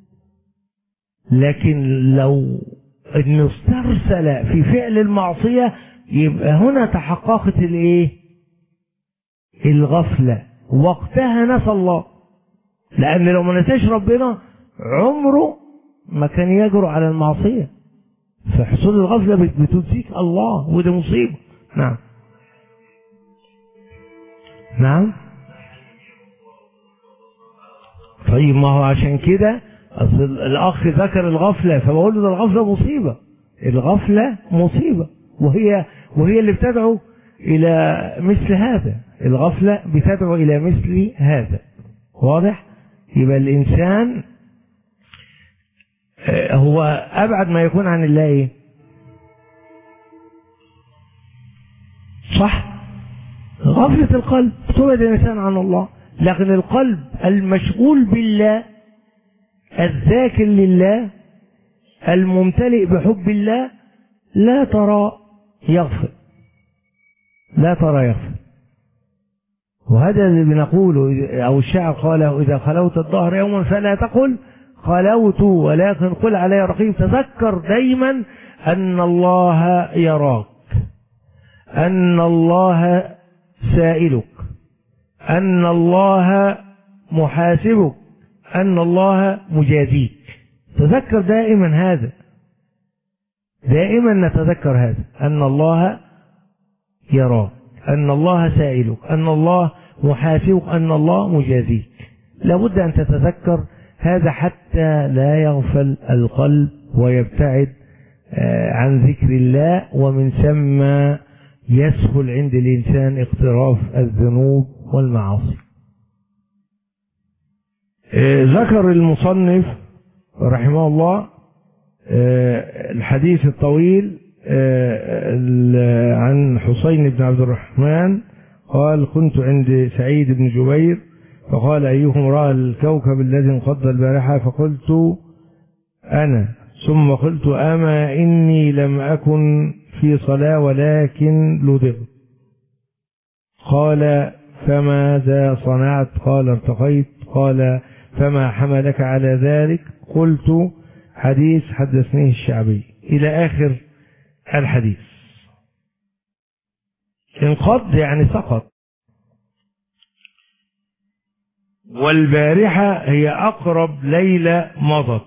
لكن لو انه استرسل في فعل المعصية، يبقى هنا تحققت الايه؟ الغفلة، وقتها نسى الله. لأن لو ما نساش ربنا عمره ما كان يجرؤ على المعصية. فحصول الغفلة بتنسيك الله، وده مصيبة. نعم نعم. طيب ما هو عشان كده أصل الأخ ذكر الغفلة، فبقول له ده الغفلة مصيبة، الغفلة مصيبة، وهي اللي بتدعو إلى مثل هذا. الغفلة بتدعو إلى مثل هذا، واضح؟ يبقى الإنسان هو أبعد ما يكون عن الله إيه؟ صح؟ غفلة القلب تبعد الإنسان عن الله. لكن القلب المشغول بالله، الذاكر لله، الممتلئ بحب الله، لا ترى يغفل، لا ترى يغفل. وهذا اللي بنقوله، أو الشاعر قاله: إذا خلوت الظهر يوما فلا تقل خلوت، ولكن قل علي رقيب. تذكر دايما أن الله يراك، أن الله سائلك، أن الله محاسبك، أن الله مجازيك. تذكر دائما هذا، دائما نتذكر هذا، أن الله يراك، أن الله سائلك، أن الله محاسبك، أن الله مجازيك. لابد أن تتذكر هذا حتى لا يغفل القلب ويبتعد عن ذكر الله، ومن ثم يسهل عند الإنسان اقتراف الذنوب والمعاصي. ذكر المصنف رحمه الله الحديث الطويل عن حسين بن عبد الرحمن قال: كنت عند سعيد بن جبير فقال: أيكم رأى الكوكب الذي انقض البارحة؟ فقلت: أنا. ثم قلت: أما إني لم أكن في صلاة ولكن لدغت. قال: فماذا صنعت؟ قال: ارتقيت. قال: فما حملك على ذلك؟ قلت: حديث حدثنيه الشعبي، إلى آخر الحديث. انقض يعني سقط. والبارحة هي أقرب ليلة مضت.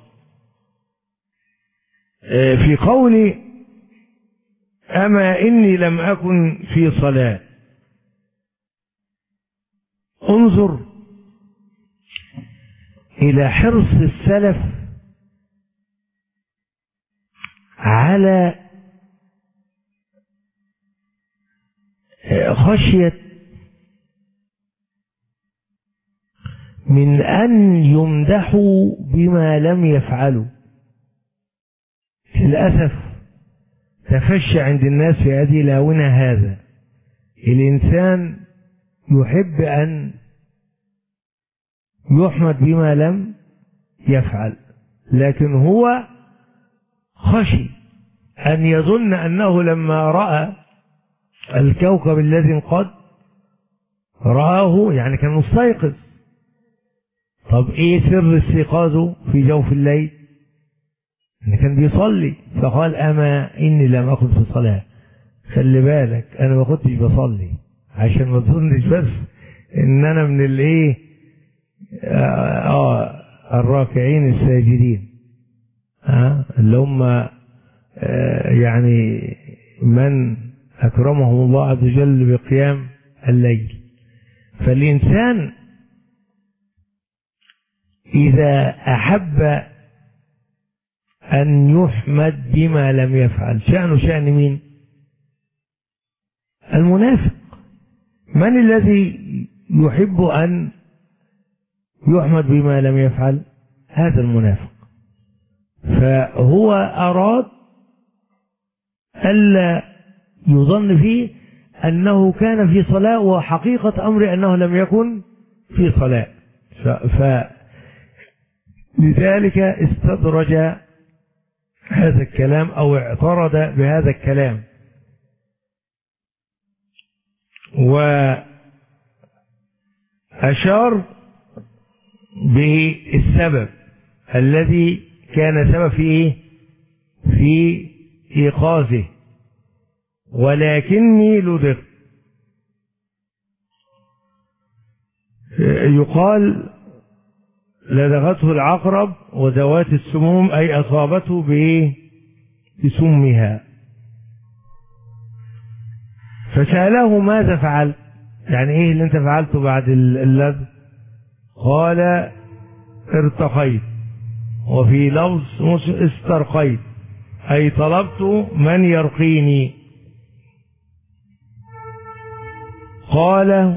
في قولي: أما إني لم أكن في صلاة، انظر إلى حرص السلف على خشية من أن يمدحوا بما لم يفعلوا. للأسف تفشى عند الناس في هذه الآونة هذا. الإنسان يحب أن يحمد بما لم يفعل، لكن هو خشي أن يظن أنه لما رأى الكوكب الذي انقض رآه يعني كان مستيقظ. طب ايه سر استيقاظه في جوف الليل؟ ان كان بيصلي، فقال اما اني لم اكن في صلاة. خلي بالك انا ما كنتش بصلي، عشان ما تظنش بس ان انا من الايه الراكعين الساجدين، اللي هم يعني من اكرمهم الله عز وجل بقيام الليل. فالانسان اذا احب ان يحمد بما لم يفعل، شأنه شأن مين؟ المنافق. من الذي يحب ان يحمد بما لم يفعل؟ هذا المنافق. فهو أراد ألا يظن فيه أنه كان في صلاة، وحقيقة أمر أنه لم يكن في صلاة. فلذلك استدرج هذا الكلام أو اعترض بهذا الكلام، وأشار بالسبب الذي كان سبب في ايه؟ في ايقاظه. ولكني لدغ، يقال لدغته العقرب وذوات السموم، اي اصابته بايه؟ بسمها. فسأله ماذا فعل؟ يعني ايه اللي انت فعلته بعد اللدغ؟ قال ارتقيت، وفي لفظ استرقيت، أي طلبت من يرقيني. قال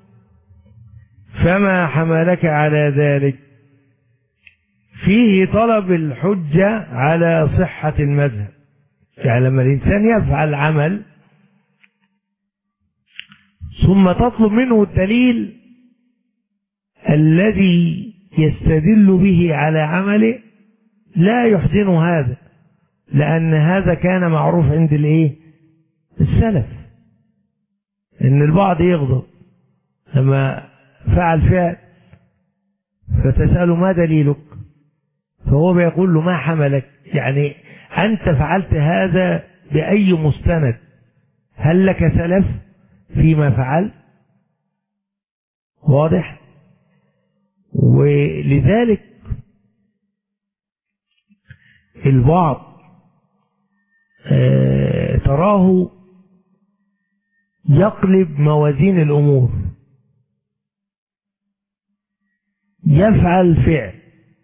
فما حملك على ذلك؟ فيه طلب الحجة على صحة المذهب. يعني لما الإنسان يفعل عمل ثم تطلب منه الدليل الذي يستدل به على عمله، لا يحزن هذا، لأن هذا كان معروف عند الايه؟ السلف، ان البعض يغضب لما فعل فعل فتسأله ما دليلك؟ فهو بيقول له ما حملك؟ يعني أنت فعلت هذا بأي مستند؟ هل لك سلف فيما فعل؟ واضح؟ ولذلك البعض تراه يقلب موازين الأمور، يفعل فعل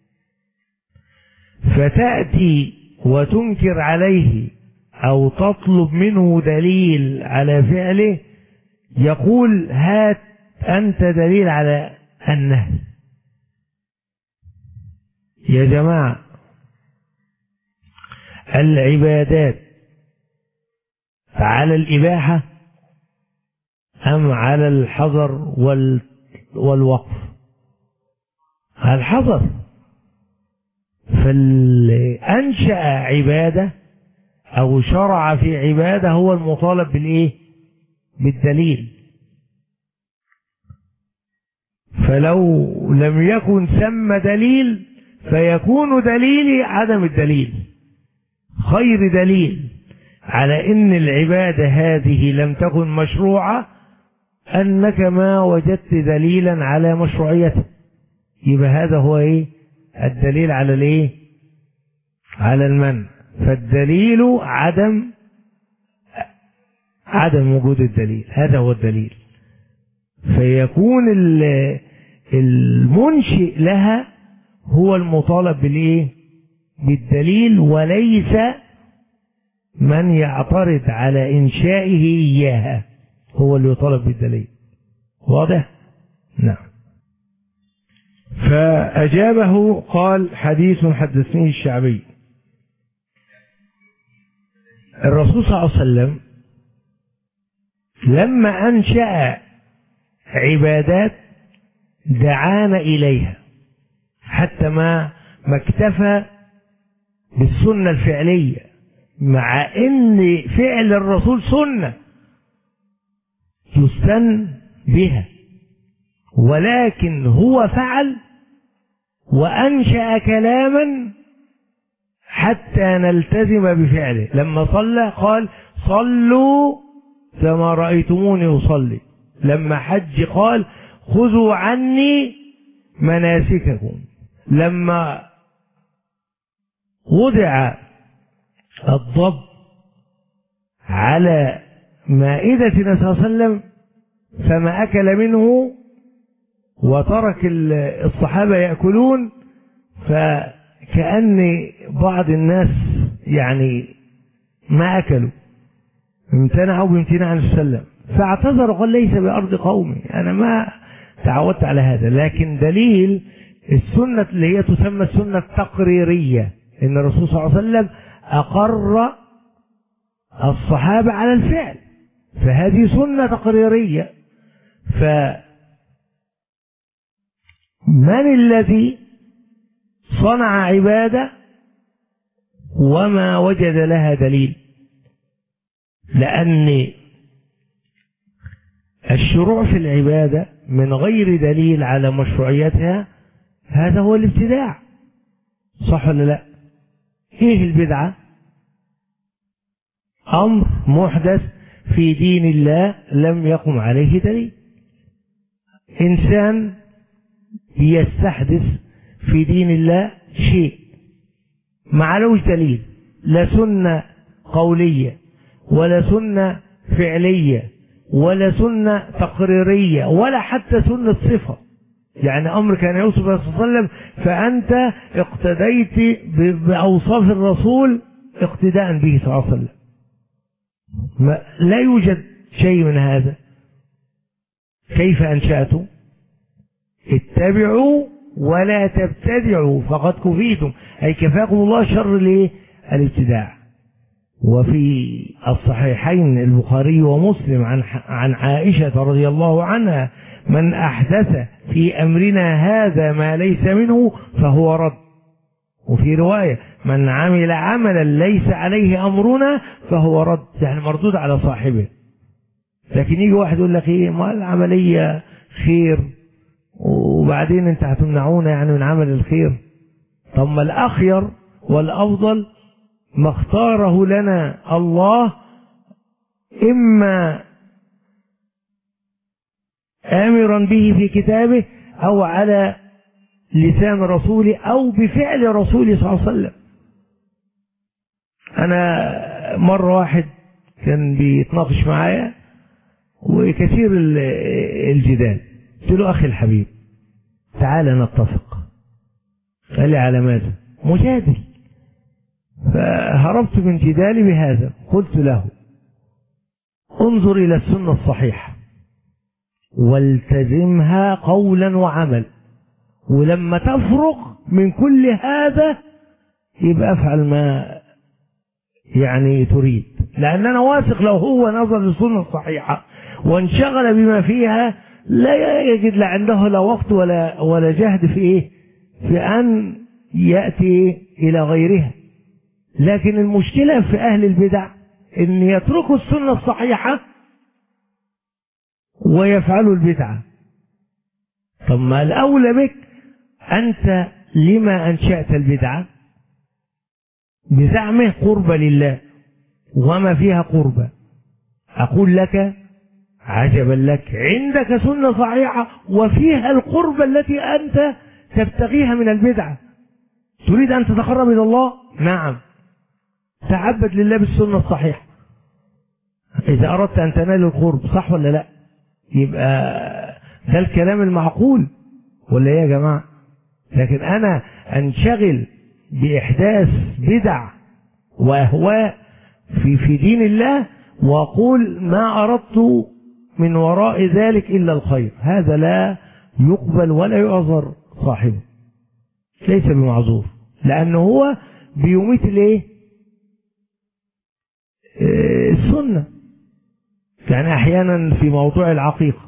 فتأتي وتنكر عليه أو تطلب منه دليل على فعله، يقول هات أنت دليل على النهي. يا جماعة، العبادات على الإباحة أم على الحظر والوقف؟ على الحظر. فاللي أنشأ عبادة أو شرع في عبادة هو المطالب بالإيه؟ بالدليل. فلو لم يكن ثم دليل فيكون دليلي عدم الدليل. خير دليل على ان العبادة هذه لم تكن مشروعة انك ما وجدت دليلا على مشروعيتها، يبقى هذا هو ايه؟ الدليل على الايه؟ على المنع. فالدليل عدم وجود الدليل، هذا هو الدليل. فيكون المنشئ لها هو المطالب بالايه؟ بالدليل، وليس من يعترض على انشائه اياها هو اللي يطالب بالدليل. واضح؟ نعم. فاجابه قال حديث حدثني الشعبي. الرسول صلى الله عليه وسلم لما انشأ عبادات دعانا اليها، حتى ما اكتفى بالسنة الفعلية، مع ان فعل الرسول سنة يستن بها، ولكن هو فعل وأنشأ كلاما حتى نلتزم بفعله. لما صلى قال صلوا كما رأيتموني أصلي. لما حج قال خذوا عني مناسككم. لما وضع الضب على مائدة النبي صلى الله عليه وسلم فما أكل منه وترك الصحابة يأكلون، فكأن بعض الناس يعني ما أكلوا، امتنعوا بامتناع النبي صلى الله عليه وسلم، فاعتذر وقال ليس بأرض قومي، أنا ما تعودت على هذا. لكن دليل السنة اللي هي تسمى السنة التقريرية إن الرسول صلى الله عليه وسلم أقر الصحابة على الفعل، فهذه سنة تقريرية. فمن الذي صنع عبادة وما وجد لها دليل؟ لأن الشروع في العبادة من غير دليل على مشروعيتها هذا هو الابتداع، صح ولا لا؟ ايه البدعة؟ أمر محدث في دين الله لم يقم عليه دليل. إنسان يستحدث في دين الله شيء ما علوش دليل، لا سنة قولية ولا سنة فعلية ولا سنة تقريرية ولا حتى سنة صفة، يعني أمر كان يوصف صلى الله عليه وسلم فأنت اقتديت بأوصاف الرسول اقتداء به صلى الله عليه وسلم. لا يوجد شيء من هذا. كيف أنشأته؟ اتبعوا ولا تبتدعوا فقد كفيتم، أي كفاكم الله شر الابتداع. وفي الصحيحين البخاري ومسلم عن عائشة رضي الله عنها من أحدث في أمرنا هذا ما ليس منه فهو رد. وفي رواية من عمل عملا ليس عليه أمرنا فهو رد، يعني مردود على صاحبه. لكن يجي واحد يقول لك ايه ما العملية خير وبعدين انت هتمنعونا يعني من عمل الخير. طب ما الأخير والأفضل ما اختاره لنا الله، إما آمرا به في كتابه أو على لسان رسوله أو بفعل رسوله صلى الله عليه وسلم. أنا مرة واحد كان بيتناقش معايا وكثير الجدال، قلت له أخي الحبيب تعال نتفق. قال لي على ماذا؟ مجادل. فهربت من جدالي بهذا، قلت له انظر إلى السنة الصحيحة والتزمها قولا وعمل، ولما تفرغ من كل هذا يبقى افعل ما يعني تريد. لأن أنا واثق لو هو نظر للسنة الصحيحة وانشغل بما فيها لا يجد لا عنده لا وقت ولا جهد في ايه؟ في أن يأتي إلى غيرها. لكن المشكلة في أهل البدع إن يتركوا السنة الصحيحة ويفعلوا البدعة. طب ما الأولى بك أنت لما أنشأت البدعة؟ بزعمه قربة لله وما فيها قربة. أقول لك عجبا لك، عندك سنة صحيحة وفيها القربة التي أنت تبتغيها من البدعة. تريد أن تتقرب إلى الله؟ نعم، تعبد لله بالسنة الصحيحة إذا أردت أن تنال القرب، صح ولا لا؟ يبقى ده الكلام المعقول ولا إيه يا جماعة؟ لكن أنا أنشغل بإحداث بدع وأهواء في دين الله وأقول ما أردت من وراء ذلك إلا الخير، هذا لا يقبل ولا يعذر صاحبه، ليس بمعذور، لأنه هو بيميت الايه؟ السنة. يعني أحيانا في موضوع العقيقة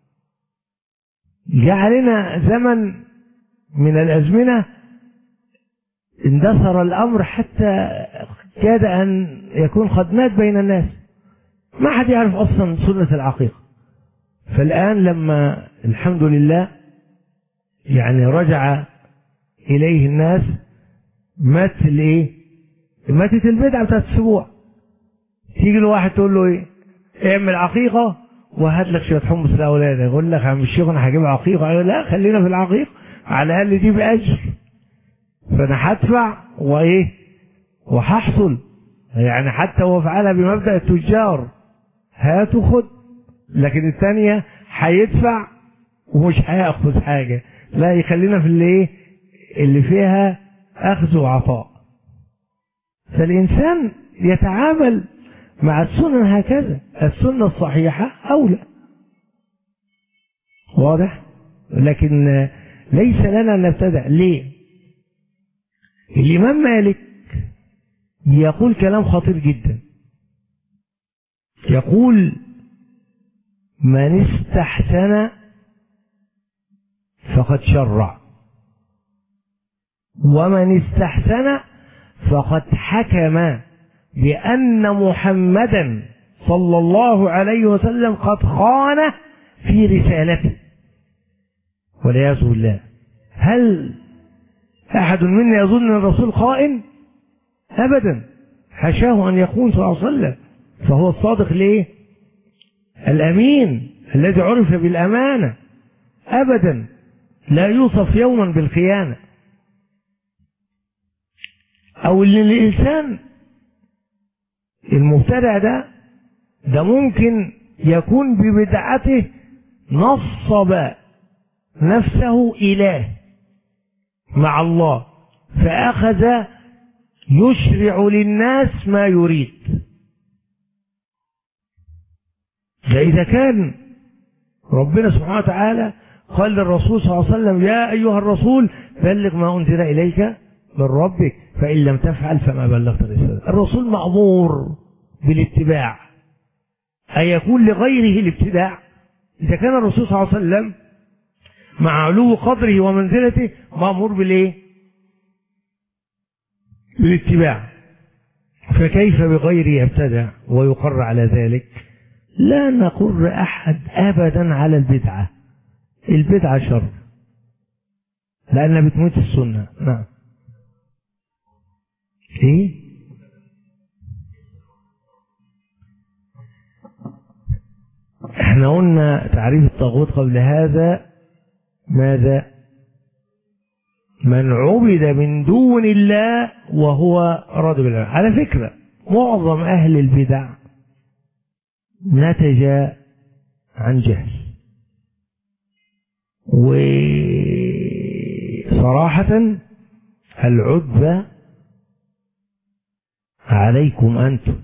جاء علينا زمن من الأزمنة اندثر الأمر حتى كاد أن يكون قد مات بين الناس، ما حد يعرف أصلا سنة العقيقة. فالآن لما الحمد لله يعني رجع إليه الناس، ماتت البدعة بتاعت السبوع. تيجي له واحد تقول له ايه؟ اعمل عقيقة وهات لك شوية حمص لأولادك. يقول لك يا عم الشيخ انا هجيب عقيقة. يقول لا، خلينا في العقيقة، على الأقل دي بأجر، فأنا هدفع وهحصل. يعني حتى هو فعلها بمبدأ التجار، هات وخد. لكن الثانية هيدفع ومش هياخد حاجة. لا، يخلينا في اللي فيها أخذ وعطاء. فالإنسان يتعامل مع السنن هكذا، السنة الصحيحة أولى، واضح؟ لكن ليس لنا أن نبتدع. ليه؟ الإمام مالك يقول كلام خطير جدا، يقول من استحسن فقد شرع، ومن استحسن فقد حكم بأن محمدا صلى الله عليه وسلم قد خان في رسالته، والعياذ بالله. هل أحد منا يظن أن الرسول خائن؟ أبدا، حاشاه أن يخون صلى الله عليه وسلم، فهو الصادق الأمين الذي عرف بالأمانة، أبدا لا يوصف يوما بالخيانة. أو اللي الإنسان المبتدع ده ممكن يكون ببدعته نصب نفسه إله مع الله، فأخذ يشرع للناس ما يريد. فإذا كان ربنا سبحانه وتعالى قال للرسول صلى الله عليه وسلم يا أيها الرسول بلغ ما أنزل إليك من ربك فإن لم تفعل فما بلغت الرسالة. الرسول مأمور بالاتباع، أن يكون لغيره الابتداع. إذا كان الرسول صلى الله عليه وسلم مع علو قدره ومنزلته مأمور بالاتباع، فكيف بغيره يبتدع ويقر على ذلك؟ لا نقر أحد أبدا على البدعة. البدعة شر لأنها بتموت السنة. نعم. احنا قلنا تعريف الطاغوت قبل هذا ماذا؟ من عبد من دون الله وهو راضي بالله. على فكرة معظم أهل البدع نتج عن جهل، وصراحة العتبة عليكم أنتم،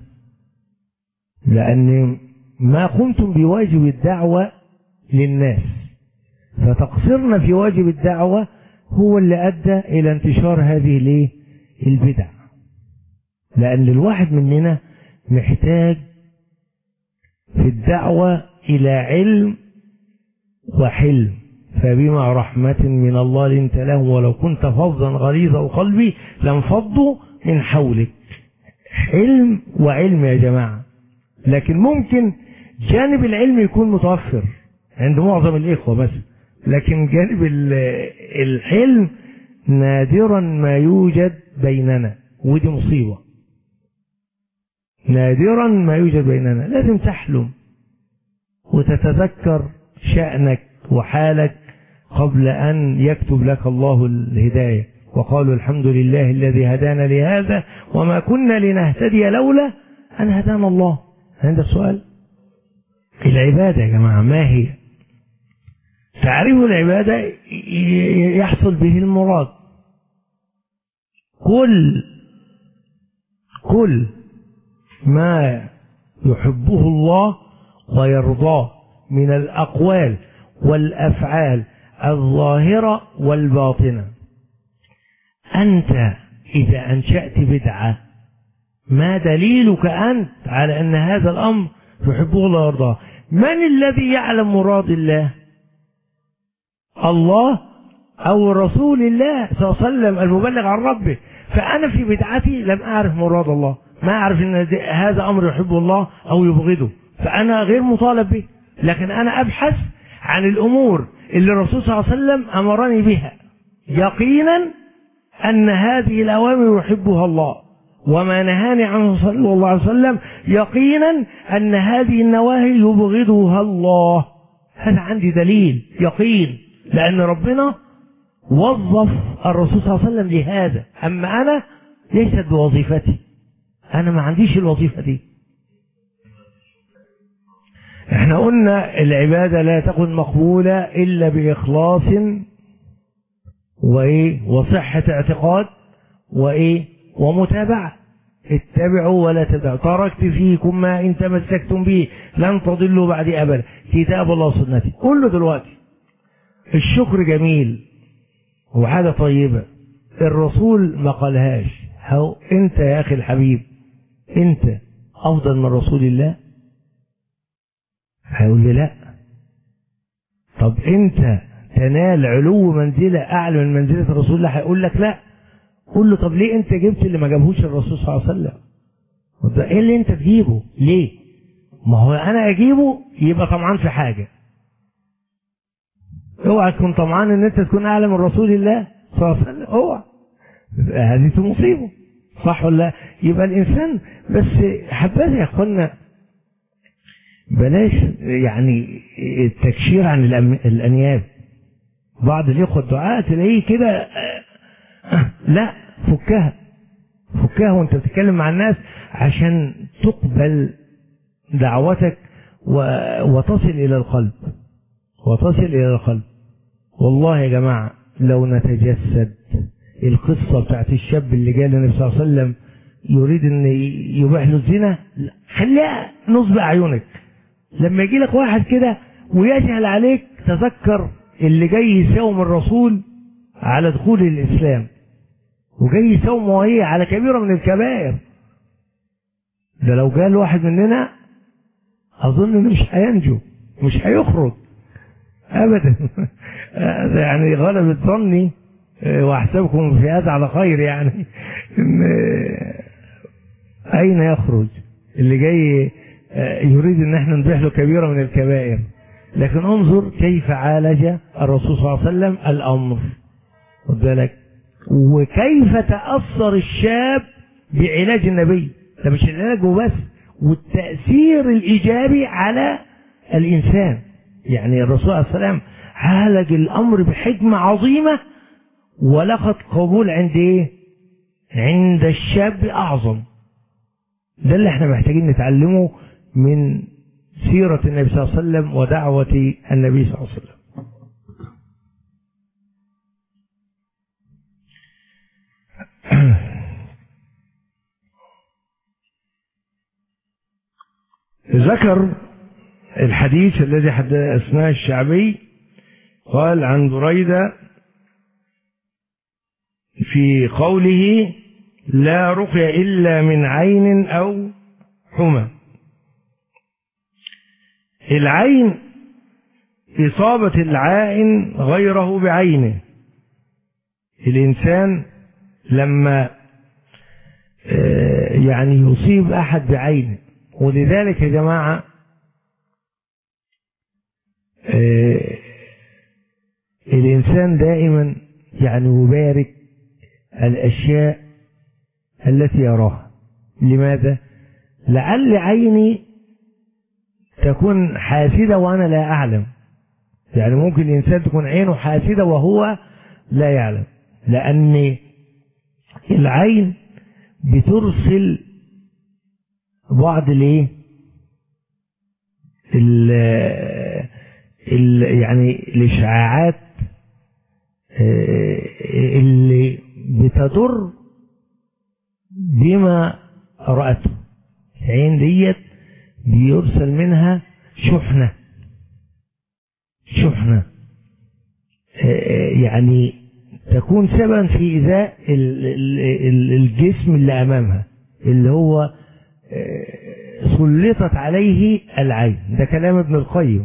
لأن ما قمتم بواجب الدعوة للناس، فتقصيرنا في واجب الدعوة هو اللي أدى إلى انتشار هذه البدع. لأن الواحد مننا محتاج في الدعوة إلى علم وحلم، فبما رحمة من الله لنت لهم ولو كنت فظا غليظ القلب لانفضوا من حولك. علم وعلم يا جماعة، لكن ممكن جانب العلم يكون متوفر عند معظم الإخوة بس، لكن جانب الحلم نادرا ما يوجد بيننا، ودي مصيبة. نادرا ما يوجد بيننا. لازم تحلم وتتذكر شأنك وحالك قبل أن يكتب لك الله الهداية. وقالوا الحمد لله الذي هدانا لهذا وما كنا لنهتدي لولا أن هدانا الله. هذا السؤال. العبادة يا جماعة ما هي؟ تعريف العبادة يحصل به المراد. كل ما يحبه الله ويرضاه من الأقوال والأفعال الظاهرة والباطنة. أنت إذا أنشأت بدعة ما دليلك أنت على أن هذا الأمر يحبه الله ويرضاه؟ من الذي يعلم مراد الله؟ الله أو رسول الله صلى الله عليه وسلم المبلغ عن ربه. فأنا في بدعتي لم أعرف مراد الله، ما أعرف أن هذا أمر يحبه الله أو يبغضه، فأنا غير مطالب به. لكن أنا أبحث عن الأمور اللي الرسول صلى الله عليه وسلم أمرني بها يقينا أن هذه الأوامر يحبها الله، وما نهاني عنه صلى الله عليه وسلم يقينا أن هذه النواهي يبغضها الله. هذا عندي دليل يقين، لأن ربنا وظف الرسول صلى الله عليه وسلم لهذا. أما أنا ليست بوظيفتي، أنا ما عنديش الوظيفة دي. احنا قلنا العبادة لا تكون مقبولة إلا بإخلاص وصحة اعتقاد ومتابعة. اتبعوا ولا تدعوا، تركت فيكم ما إن تمسكتم به لن تضلوا بعد أبدا، كتاب الله وسنتي. كله دلوقتي الشكر جميل وحاجة طيبة، الرسول ما قالهاش. هو انت يا أخي الحبيب انت أفضل من رسول الله؟ هيقول لي لا. طب انت تنال علو منزلة أعلى من منزلة رسول الله؟ هيقول لك لا. قول له طب ليه انت جبت اللي ما جابهوش الرسول صلى الله عليه وسلم؟ ايه اللي انت تجيبه ليه؟ ما هو انا اجيبه يبقى طمعان في حاجة. اوعى تكون طمعان ان انت تكون اعلى من رسول الله صلى الله عليه وسلم، اوعى، هذه مصيبة، صح ولا لا؟ يبقى الانسان بس حبذا يا اخوانا بلاش يعني التكشير عن الانياب. بعض الاخوه الدعاء تلاقيه كده لا، فكها وانت بتتكلم مع الناس عشان تقبل دعوتك وتصل الى القلب، والله يا جماعه لو نتجسد القصه بتاعت الشاب اللي جاء للنبي صلى الله عليه وسلم يريد ان يباح له الزنا، خليها نصب اعينك. لما يجي لك واحد كده ويجهل عليك تذكر اللي جاي يساوم الرسول على دخول الإسلام، وجاي يساوم وهي على كبيرة من الكبائر. ده لو جاء واحد مننا أظن إنه مش هينجو، مش هيخرج أبدا. يعني غلبت ظني وأحسبكم في هذا على خير، يعني إن أين يخرج اللي جاي يريد ان احنا نبيح له كبيرة من الكبائر؟ لكن انظر كيف عالج الرسول صلى الله عليه وسلم الامر، خد بالك، وكيف تأثر الشاب بعلاج النبي. ده مش العلاج وبس، والتأثير الايجابي على الانسان. يعني الرسول عليه السلام عالج الامر بحكمة عظيمة ولقد قبول عند عند الشاب اعظم. ده اللي احنا محتاجين نتعلمه من سيرة النبي صلى الله عليه وسلم ودعوة النبي صلى الله عليه وسلم. ذكر الحديث الذي حدثناه الشعبي، قال عن بريدة في قوله لا رقية إلا من عين أو حمى. العين إصابة العائن غيره بعينه. الإنسان لما يعني يصيب أحد بعينه، ولذلك يا جماعة الإنسان دائما يعني يبارك الأشياء التي يراها. لماذا؟ لعل عيني تكون حاسدة وأنا لا أعلم. يعني ممكن الإنسان تكون عينه حاسدة وهو لا يعلم، لأن العين بترسل بعض يعني الإشعاعات اللي بتضر بما رأته. العين ديت بيرسل منها شحنة يعني تكون سببا في إيذاء الجسم اللي أمامها، اللي هو سلطت عليه العين. ده كلام ابن القيم،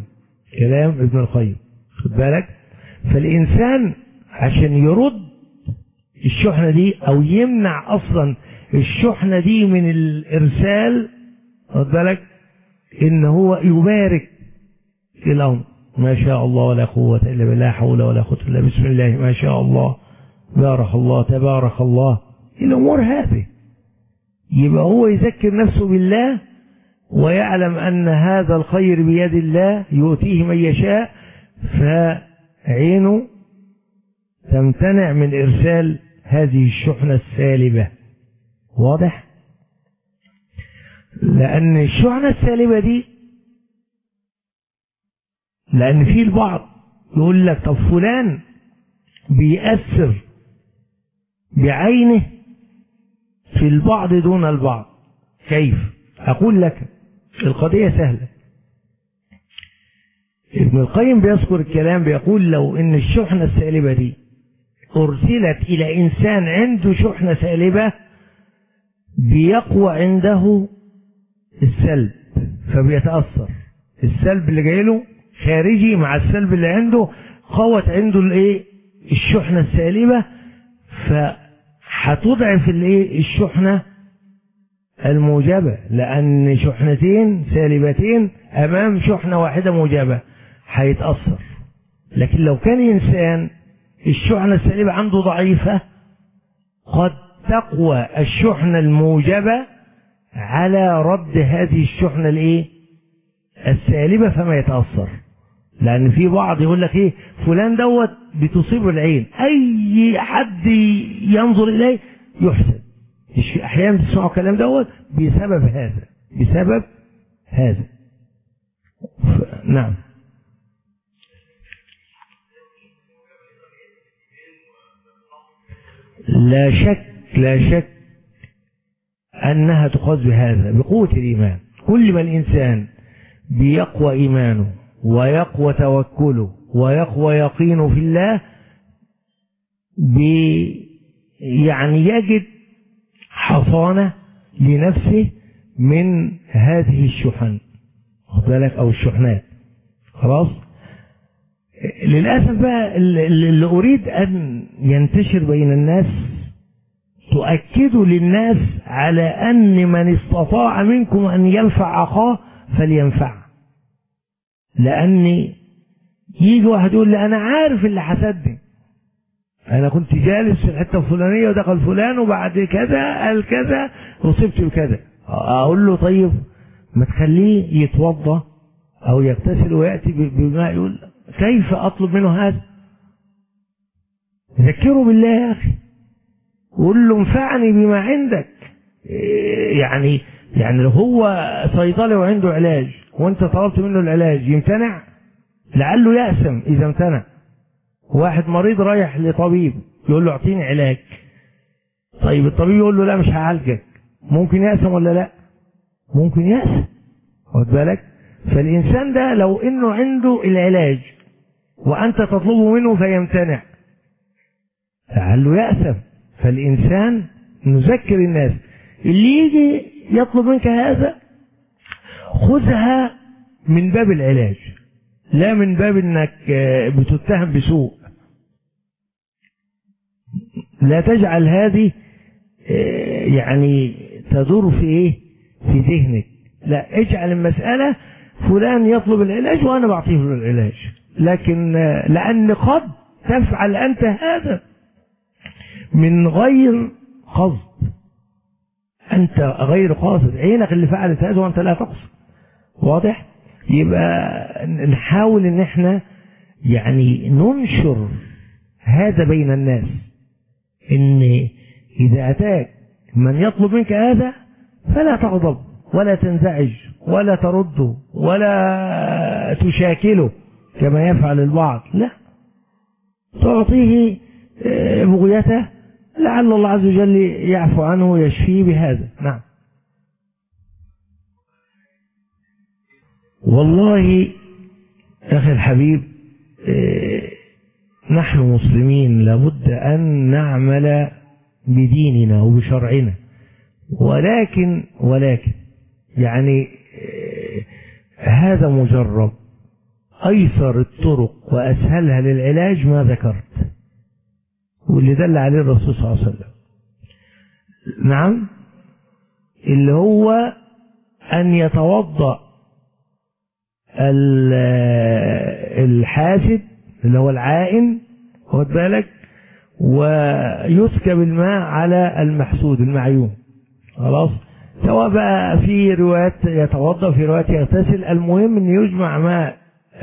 خد بالك. فالإنسان عشان يرد الشحنة دي أو يمنع أصلا الشحنة دي من الإرسال، خد بالك، إن هو يبارك الأمر ما شاء الله ولا قوة إلا بالله، حول ولا قوة إلا بسم الله ما شاء الله بارك الله تبارك الله، الأمور هذه. يبقى هو يذكر نفسه بالله ويعلم أن هذا الخير بيد الله يؤتيه من يشاء، فعينه تمتنع من إرسال هذه الشحنة السالبة. واضح؟ لأن الشحنة السالبة دي، لأن في البعض يقول لك طب فلان بيأثر بعينه في البعض دون البعض، كيف؟ أقول لك القضية سهلة. ابن القيم بيذكر الكلام، بيقول لو ان الشحنة السالبة دي ارسلت الى انسان عنده شحنة سالبة بيقوى عنده السلب فبيتأثر، السلب اللي جاي له خارجي مع السلب اللي عنده قوت عنده الشحنة السالبة، فهتضعف الشحنة الموجبة، لأن شحنتين سالبتين أمام شحنة واحدة موجبة هيتأثر. لكن لو كان إنسان الشحنة السالبة عنده ضعيفة قد تقوى الشحنة الموجبة على رد هذه الشحنة السالبة فما يتأثر. لأن في بعض يقول لك فلان دوت بتصيبه العين، أي حد ينظر إليه يحسد. احيانا تسمعوا الكلام دوت بسبب هذا. نعم. لا شك انها تقاس بهذا، بقوة الايمان. كل ما الانسان بيقوى ايمانه ويقوى توكله ويقوى يقينه في الله يعني يجد حصانة لنفسه من هذه الشحن، خد بالك، او الشحنات. خلاص. للأسف بقى اللي أريد أن ينتشر بين الناس، تؤكدوا للناس على أن من استطاع منكم أن ينفع أخاه فلينفع. لأن يجي واحد يقول لي أنا عارف اللي حسدني، أنا كنت جالس في الحتة الفلانية ودخل فلان وبعد كذا قال كذا وصبت بكذا. أقول له طيب ما تخليه يتوضأ أو يغتسل ويأتي بماء. يقول كيف أطلب منه هذا؟ ذكره بالله يا أخي، قول له انفعني بما عندك. يعني لو هو صيدلي وعنده علاج وانت طلبت منه العلاج يمتنع؟ لعله يأسم إذا امتنع. واحد مريض رايح لطبيب يقول له اعطيني علاج، طيب الطبيب يقول له لا مش هعالجك، ممكن يأسم ولا لا؟ ممكن يأسم، خد بالك. فالإنسان ده لو إنه عنده العلاج وأنت تطلبه منه فيمتنع لعله يأسم. فالإنسان نذكر الناس، اللي يجي يطلب منك هذا خذها من باب العلاج، لا من باب انك بتتهم بسوء. لا تجعل هذه يعني تدور في ذهنك، لا، اجعل المسألة فلان يطلب العلاج وانا بعطيه له العلاج، لكن لان قد تفعل انت هذا من غير قصد، انت غير قاصد، عينك اللي فعلت هذا وانت لا تقصد. واضح؟ يبقى نحاول ان احنا يعني ننشر هذا بين الناس، ان اذا اتاك من يطلب منك هذا فلا تغضب ولا تنزعج ولا ترده ولا تشاكله كما يفعل البعض، لا، تعطيه بغيته لعل الله عز وجل يعفو عنه ويشفيه بهذا. نعم. والله أخي الحبيب، نحن مسلمين لابد أن نعمل بديننا وبشرعنا، ولكن يعني هذا مجرب. أيسر الطرق وأسهلها للعلاج ما ذكرت، واللي دل عليه الرسول صلى الله عليه وسلم. نعم، اللي هو أن يتوضأ الحاسد اللي هو العائن، خد بالك، ويسكب الماء على المحسود المعيون. خلاص، سواء بقى في روايات يتوضا، في روايات يغتسل، المهم ان يجمع ماء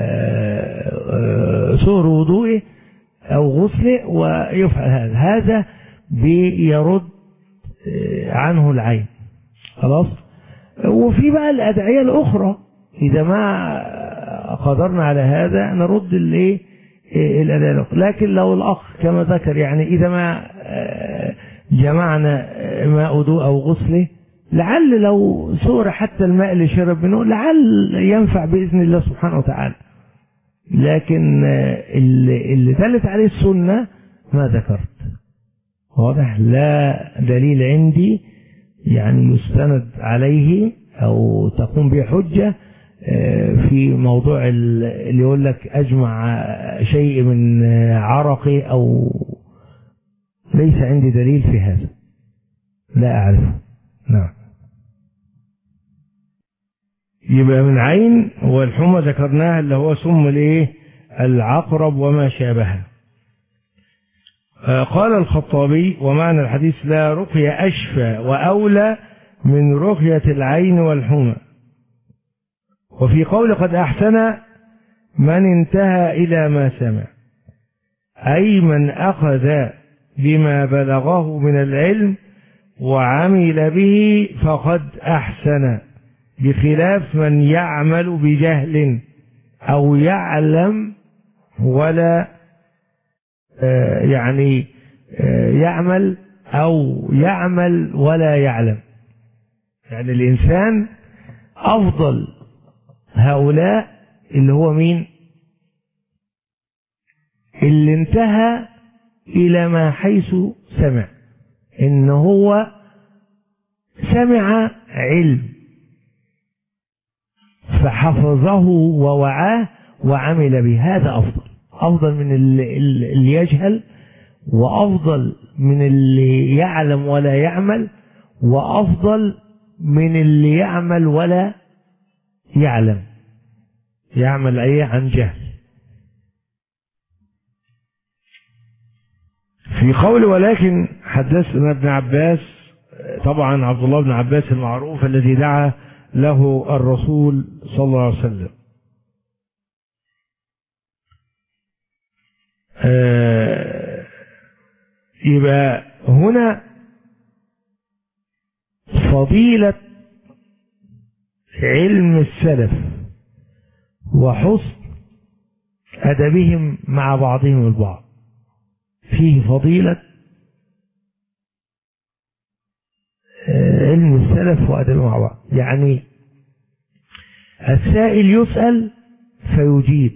سور وضوئه او غسله ويفعل هذا بيرد عنه العين. خلاص. وفي بقى الادعيه الاخرى اذا ما قدرنا على هذا نرد الايه الادعيه الاخرى. لكن لو الاخ كما ذكر يعني اذا ما جمعنا ماء وضوء او غسله، لعل لو سور حتى الماء اللي شرب منه لعل ينفع باذن الله سبحانه وتعالى. لكن اللي دلت عليه السنه ما ذكرت. واضح؟ لا دليل عندي يعني يستند عليه او تقوم به حجه في موضوع اللي يقول لك اجمع شيء من عرقي، او ليس عندي دليل في هذا، لا اعرفه. نعم. يبقى من عين والحمى ذكرناها اللي هو سم الايه العقرب وما شابهه. قال الخطابي: ومعنى الحديث لا رقية أشفى وأولى من رقية العين والحمى. وفي قول قد أحسن من انتهى إلى ما سمع، أي من أخذ بما بلغه من العلم وعمل به فقد أحسن، بخلاف من يعمل بجهل أو يعلم ولا يعني يعمل أو يعمل ولا يعلم. يعني الإنسان أفضل هؤلاء اللي هو مين؟ اللي انتهى إلى ما حيث سمع، إن هو سمع علم فحفظه ووعاه وعمل به، هذا أفضل من اللي يجهل، وأفضل من اللي يعلم ولا يعمل، وأفضل من اللي يعمل ولا يعمل أيه عن جهل. في قول ولكن حدثنا ابن عباس، طبعا عبد الله بن عباس المعروف الذي دعا له الرسول صلى الله عليه وسلم. يبقى هنا فضيلة علم السلف وحسن أدبهم مع بعضهم البعض، فيه فضيلة علم السلف وأدبهم مع بعض. يعني السائل يسأل فيجيب،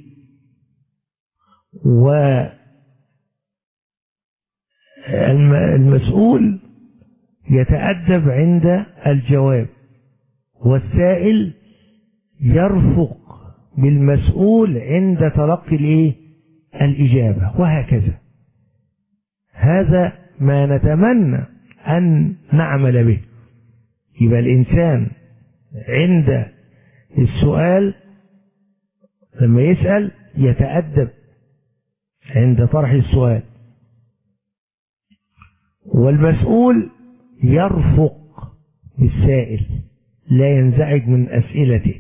والمسؤول يتأدب عند الجواب، والسائل يرفق بالمسؤول عند تلقي الإجابة، وهكذا. هذا ما نتمنى أن نعمل به. يبقى الإنسان عند السؤال لما يسأل يتأدب عند طرح السؤال، والمسؤول يرفق بالسائل لا ينزعج من أسئلته،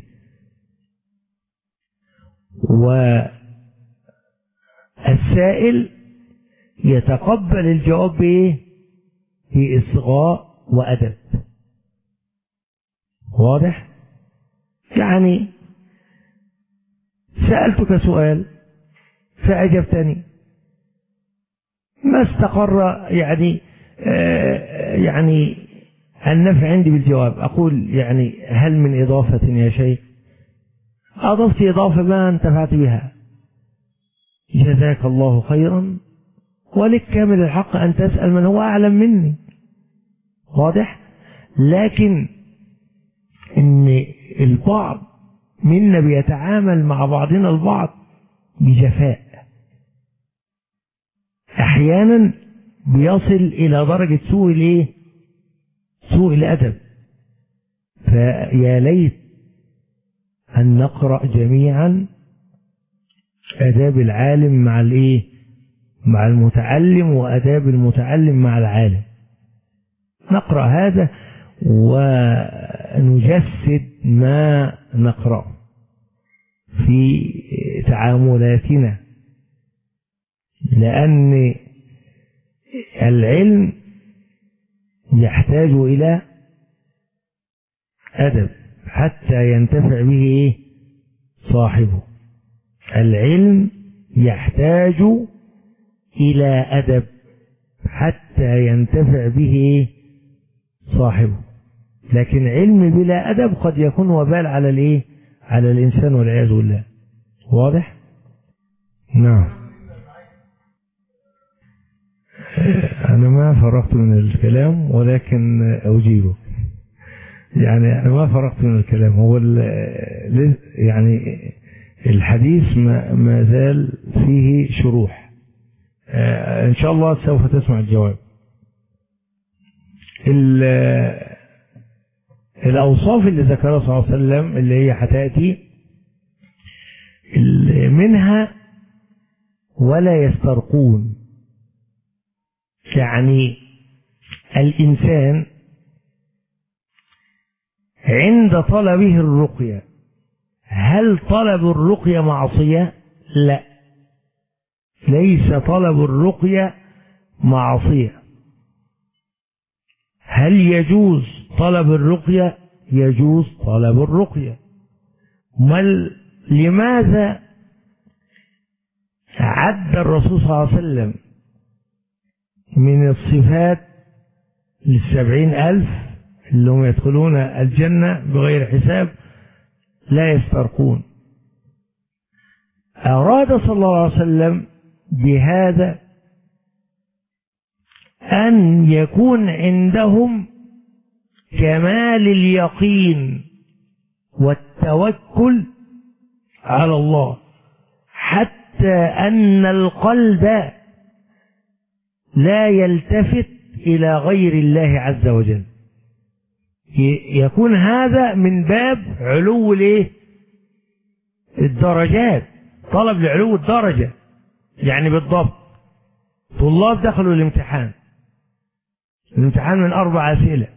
والسائل يتقبل الجواب بإصغاء وأدب. واضح؟ يعني سألتك سؤال فأجبتني، ما استقر يعني النفع عندي بالجواب، أقول يعني هل من إضافة يا شيخ؟ أضفت إضافة ما انتفعت بها، جزاك الله خيرا، ولك كامل الحق أن تسأل من هو أعلم مني. واضح؟ لكن إن البعض منا بيتعامل مع بعضنا البعض بجفاء، أحيانا بيصل إلى درجة سوء الأدب. فيا ليت أن نقرأ جميعا آداب العالم مع مع المتعلم، وآداب المتعلم مع العالم. نقرأ هذا ونجسد ما نقرأ في تعاملاتنا، لأن العلم يحتاج إلى أدب حتى ينتفع به صاحبه. العلم يحتاج إلى أدب حتى ينتفع به صاحبه، لكن علم بلا أدب قد يكون وبال على الإنسان والعياذ بالله. واضح؟ نعم. أنا ما فرغت من الكلام ولكن أجيبه. يعني أنا ما فرغت من الكلام، هو يعني الحديث ما زال فيه شروح. إن شاء الله سوف تسمع الجواب. الأوصاف اللي ذكرها صلى الله عليه وسلم اللي هي هتأتي منها ولا يسترقون. يعني الإنسان عند طلبه الرقية، هل طلب الرقية معصية؟ لا، ليس طلب الرقية معصية. هل يجوز طلب الرقية؟ يجوز طلب الرقية. لماذا عد الرسول صلى الله عليه وسلم من الصفات 70,000 اللي هم يدخلون الجنة بغير حساب لا يسترقون؟ أراد صلى الله عليه وسلم بهذا أن يكون عندهم كمال اليقين والتوكل على الله، حتى أن القلب لا يلتفت إلى غير الله عز وجل. يكون هذا من باب علو الدرجات، طلب لعلو الدرجة. يعني بالضبط طلاب دخلوا الامتحان من 4 أسئلة،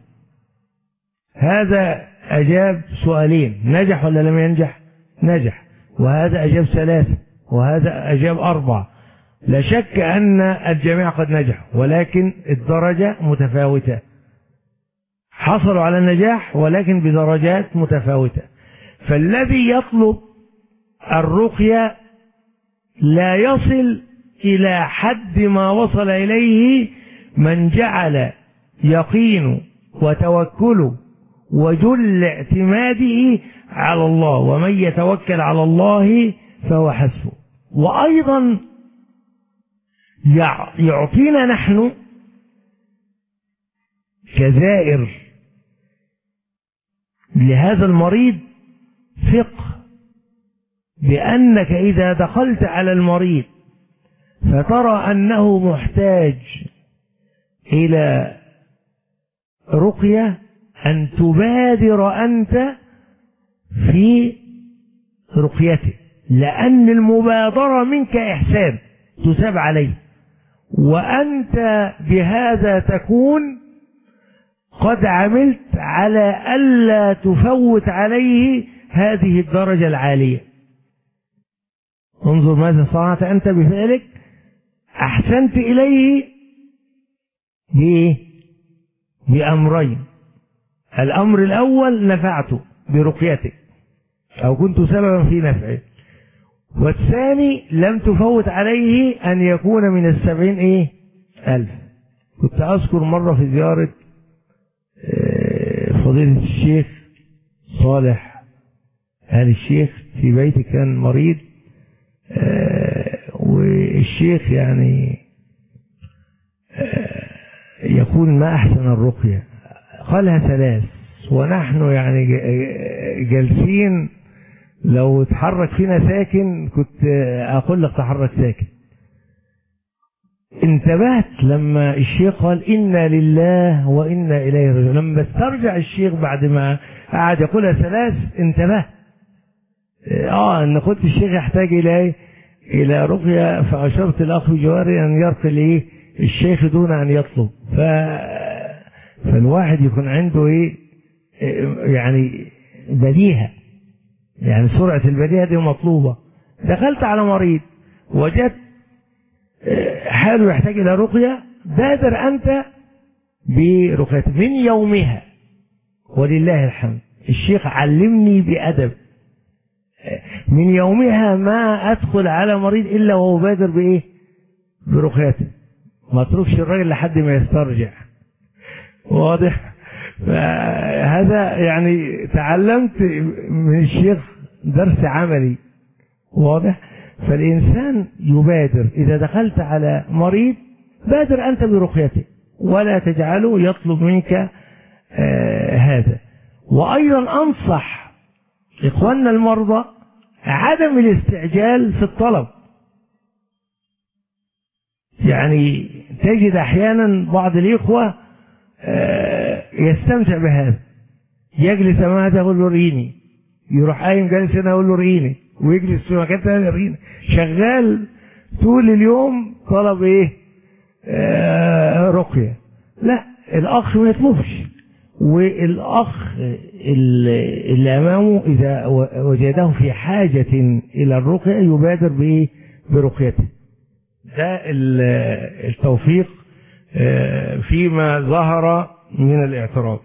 هذا أجاب سؤالين، نجح ولا لم ينجح؟ نجح. وهذا أجاب 3 وهذا أجاب 4. لا شك أن الجميع قد نجحوا، ولكن الدرجة متفاوتة، حصلوا على النجاح ولكن بدرجات متفاوتة. فالذي يطلب الرقية لا يصل إلى حد ما وصل إليه من جعل يقينه وتوكله وجل اعتماده على الله، ومن يتوكل على الله فهو حسبه. وأيضا يعطينا نحن كزائر لهذا المريض فقه، بأنك إذا دخلت على المريض فترى أنه محتاج إلى رقية، أن تبادر أنت في رقيته، لأن المبادرة منك إحسان تثاب عليه، وأنت بهذا تكون قد عملت على ألا تفوت عليه هذه الدرجة العالية. انظر ماذا صنعت أنت بفعلك، أحسنت إليه بأمرين. الأمر الأول نفعته برقيتك أو كنت سببا في نفعه، والثاني لم تفوت عليه أن يكون من 70,000. كنت أذكر مرة في زيارة فضيلة الشيخ صالح آل الشيخ في بيتي، كان مريض والشيخ يعني يقول ما أحسن الرقية، قالها 3 ونحن يعني جالسين، لو تحرك فينا ساكن كنت أقول لك تحرك ساكن. انتبهت لما الشيخ قال إنا لله وإنا إليه راجعون، لما استرجع الشيخ بعد ما قعد يقولها 3 انتبهت، ان قلت الشيخ يحتاج الى رقية، فاشرت الاخ جواري ان يرقي الايه الشيخ دون ان يطلب. فالواحد يكون عنده يعني بديهة، يعني سرعة البديهة دي مطلوبة. دخلت على مريض وجدت حاله يحتاج الى رقية، بادر انت برقيته من يومها. ولله الحمد الشيخ علمني بأدب، من يومها ما أدخل على مريض إلا وهو بادر برقيته، ما اتركش الراجل لحد ما يسترجع. واضح؟ فهذا يعني تعلمت من الشيخ درس عملي. واضح؟ فالإنسان يبادر، إذا دخلت على مريض بادر أنت برقيته، ولا تجعله يطلب منك هذا. وأيضا أنصح إخواننا المرضى عدم الاستعجال في الطلب. يعني تجد أحيانا بعض الإخوة يستمتع بهذا، يجلس أمامه يقول له اريني، يروح قايم جالس هنا يقول له اريني، ويجلس في مكان ثاني اريني، شغال طول اليوم طلب رقية. لا، الأخ ما يطلبش، والأخ اللي أمامه إذا وجده في حاجة إلى الرقية يبادر برقيته. ده التوفيق فيما ظهر من الاعتراض.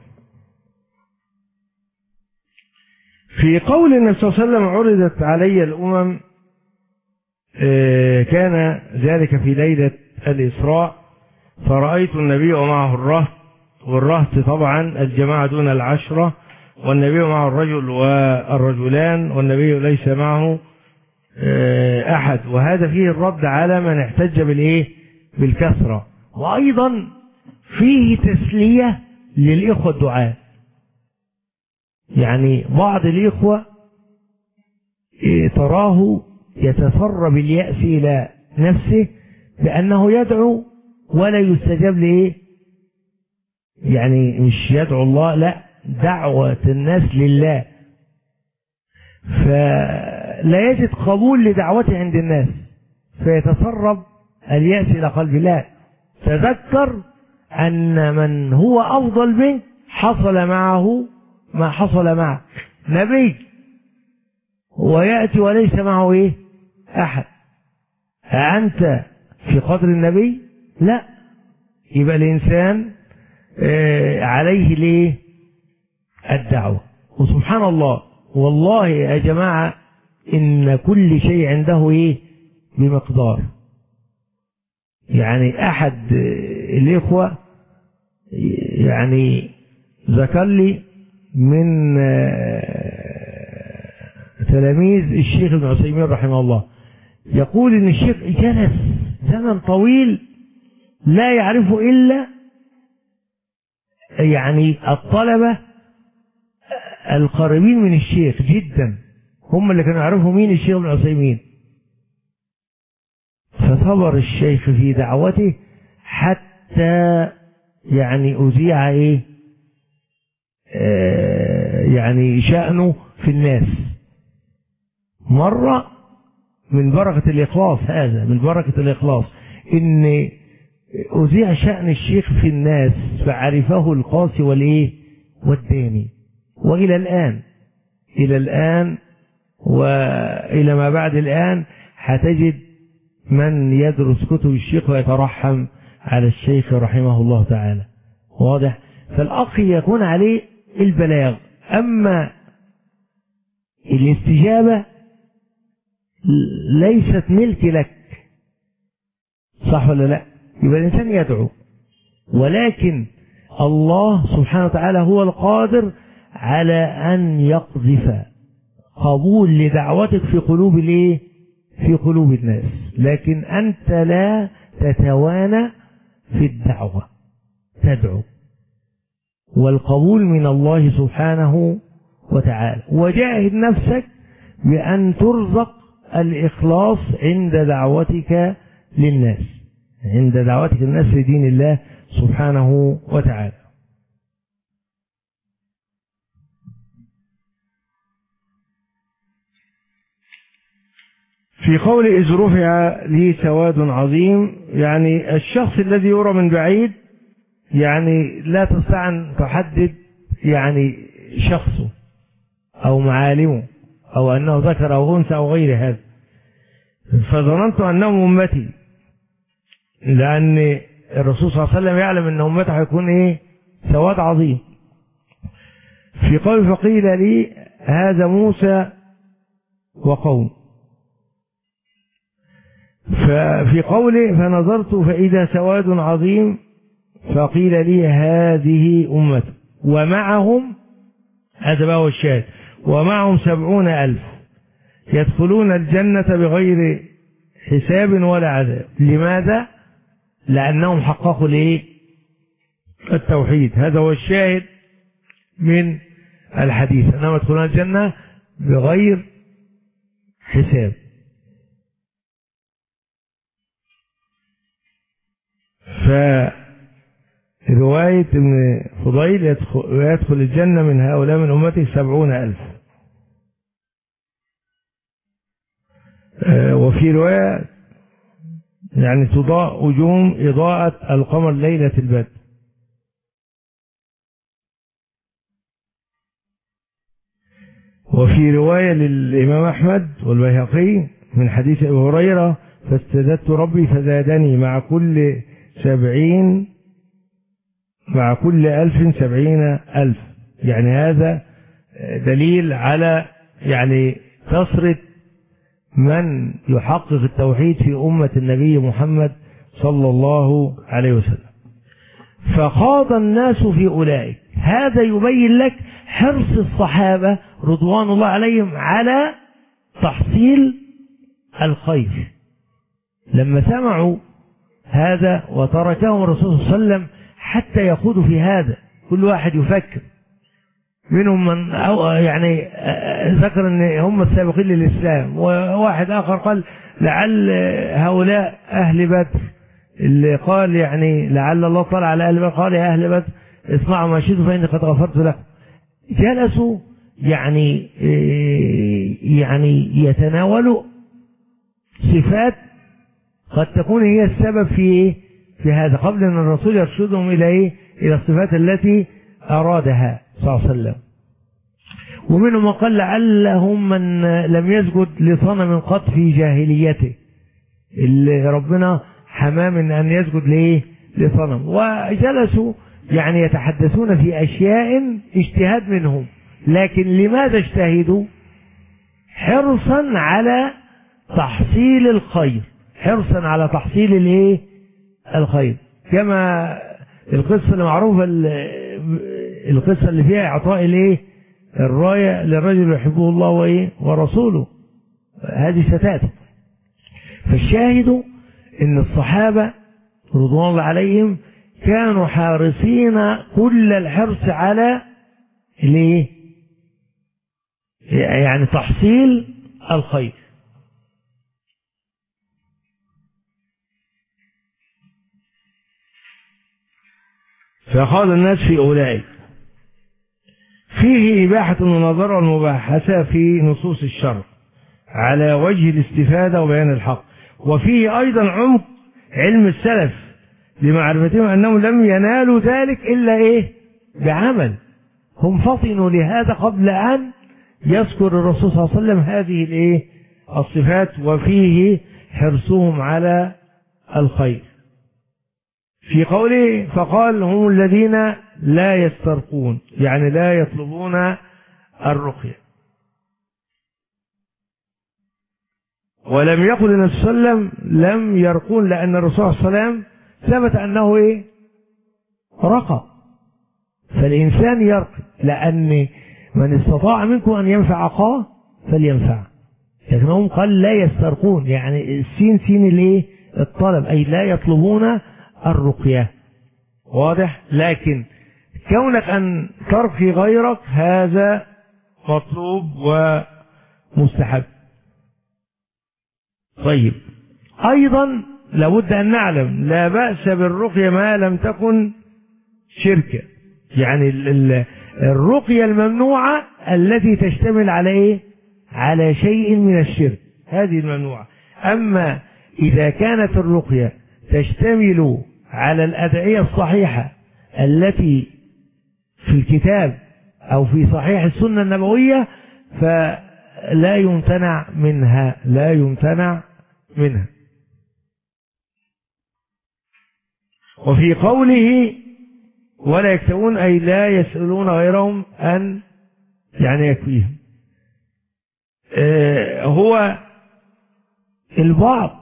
في قول النبي صلى الله عليه وسلم عرضت علي الأمم، كان ذلك في ليلة الإسراء، فرأيت النبي ومعه الرهط، والرهط طبعا الجماعة دون العشرة، والنبي معه الرجل والرجلان، والنبي ليس معه أحد. وهذا فيه الرد على من احتج بالكثرة، وأيضا فيه تسلية للإخوة الدعاء. يعني بعض الإخوة تراه يتسرب اليأس إلى نفسه بأنه يدعو ولا يستجاب يعني مش يدعو الله، لا، دعوة الناس لله، فلا يجد قبول لدعوته عند الناس، فيتسرب اليأس إلى قلب الله. تذكر أن من هو أفضل منك حصل معه ما حصل معك، نبي ويأتي وليس معه أحد. أنت في قدر النبي؟ لا. يبقى الإنسان عليه الدعوة. وسبحان الله، والله يا جماعة إن كل شيء عنده بمقدار. يعني أحد الإخوة يعني ذكر لي من تلاميذ الشيخ ابن عثيمين رحمه الله، يقول إن الشيخ جلس زمن طويل لا يعرفه إلا يعني الطلبة القريبين من الشيخ جدا، هم اللي كانوا يعرفوا مين الشيخ ابن عثيمين. فصبر الشيخ في دعوته حتى يعني أذيع يعني شأنه في الناس. مرة من بركة الإخلاص، هذا من بركة الإخلاص، إن أذيع شأن الشيخ في الناس فعرفه القاسي والداني. وإلى الآن وإلى ما بعد الآن هتجد من يدرس كتب الشيخ ويترحم على الشيخ رحمه الله تعالى. واضح؟ فالأخ يكون عليه البلاغ، أما الاستجابة ليست ملك لك، صح ولا لا؟ يبقى الإنسان يدعو، ولكن الله سبحانه وتعالى هو القادر على أن يقذف قبول لدعوتك في قلوب الناس، لكن أنت لا تتوانى في الدعوة، تدعو، والقبول من الله سبحانه وتعالى. وجاهد نفسك بأن ترزق الإخلاص عند دعوتك للناس، عند دعوتك الناس لدين الله سبحانه وتعالى. في قول إذ رفع لي سواد عظيم، يعني الشخص الذي يرى من بعيد، يعني لا تستطيع أن تحدد يعني شخصه أو معالمه أو أنه ذكر أو أنثى أو غير هذا، فظننت أنهم أمتي، لأن الرسول صلى الله عليه وسلم يعلم أن أمته هيكون إيه؟ سواد عظيم. في قول فقيل لي هذا موسى وقوم، ففي قوله فنظرت فإذا سواد عظيم فقيل لي هذه أمته ومعهم، هذا بقى هو الشاهد، ومعهم 70,000 يدخلون الجنة بغير حساب ولا عذاب. لماذا؟ لأنهم حققوا ليه؟ التوحيد. هذا هو الشاهد من الحديث، أنهم يدخلون الجنة بغير حساب. فرواية ابن فضيل يدخل الجنة من هؤلاء من أمته 70,000. وفي رواية يعني تضاء وجوم إضاءة القمر ليلة البدر. وفي رواية للإمام أحمد والبيهقي من حديث أبي هريرة فاستزدت ربي فزادني مع كل 70 مع كل 1000 70,000. يعني هذا دليل على يعني كثرة من يحقق التوحيد في أمة النبي محمد صلى الله عليه وسلم. فخاض الناس في أولئك. هذا يبين لك حرص الصحابة رضوان الله عليهم على تحصيل الخير. لما سمعوا هذا وتركهم الرسول صلى الله عليه وسلم حتى يخوضوا في هذا، كل واحد يفكر منهم من يعني ذكر ان هم السابقين للإسلام، وواحد آخر قال لعل هؤلاء أهل بدر، اللي قال يعني لعل الله طلع على أهل بدر قال يا أهل بدر اسمعوا ما شئتم فإني قد غفرت لكم. جلسوا يعني يتناولوا صفات قد تكون هي السبب في هذا، قبل أن الرسول يرشدهم إلى إلى الصفات التي أرادها صلى الله عليه وسلم. ومنهم من قال لعلهم من لم يسجد لصنم قط في جاهليته، اللي ربنا حماه من أن يسجد لصنم. وجلسوا يعني يتحدثون في أشياء اجتهاد منهم، لكن لماذا اجتهدوا؟ حرصا على تحصيل الخير، حرصا على تحصيل الخير. كما القصة المعروفة، القصة اللي فيها إعطاء الراية للرجل يحبه الله ورسوله، هذه ستأتي. فالشاهد ان الصحابة رضوان الله عليهم كانوا حارسين كل الحرص على يعني تحصيل الخير. فقال الناس في أولئك فيه إباحة النظر والمباحثة في نصوص الشرع على وجه الاستفادة وبيان الحق، وفيه أيضا عمق علم السلف لمعرفتهم أنهم لم ينالوا ذلك إلا بعمل. هم فطنوا لهذا قبل أن يذكر الرسول صلى الله عليه وسلم هذه الصفات، وفيه حرصهم على الخير. في قوله فقال هم الذين لا يسترقون، يعني لا يطلبون الرقية. ولم يقل النبي صلى الله عليه وسلم لم يرقون، لأن الرسول صلى الله عليه وسلم ثبت أنه رقى. فالإنسان يرقي، لأن من استطاع منكم أن ينفع أخاه فلينفع. لكنهم قال لا يسترقون، يعني السين سين الطلب، أي لا يطلبون الرقية. واضح؟ لكن كونك أن ترقي غيرك هذا مطلوب ومستحب. طيب، أيضا لابد أن نعلم لا بأس بالرقية ما لم تكن شركة. يعني الرقية الممنوعة التي تشتمل على على شيء من الشرك، هذه الممنوعة. أما إذا كانت الرقية تشتمل على الأدعية الصحيحة التي في الكتاب أو في صحيح السنة النبوية فلا يمتنع منها، لا يمتنع منها. وفي قوله ولا يكتوون أي لا يسألون غيرهم أن يعني يكفيهم. هو البعض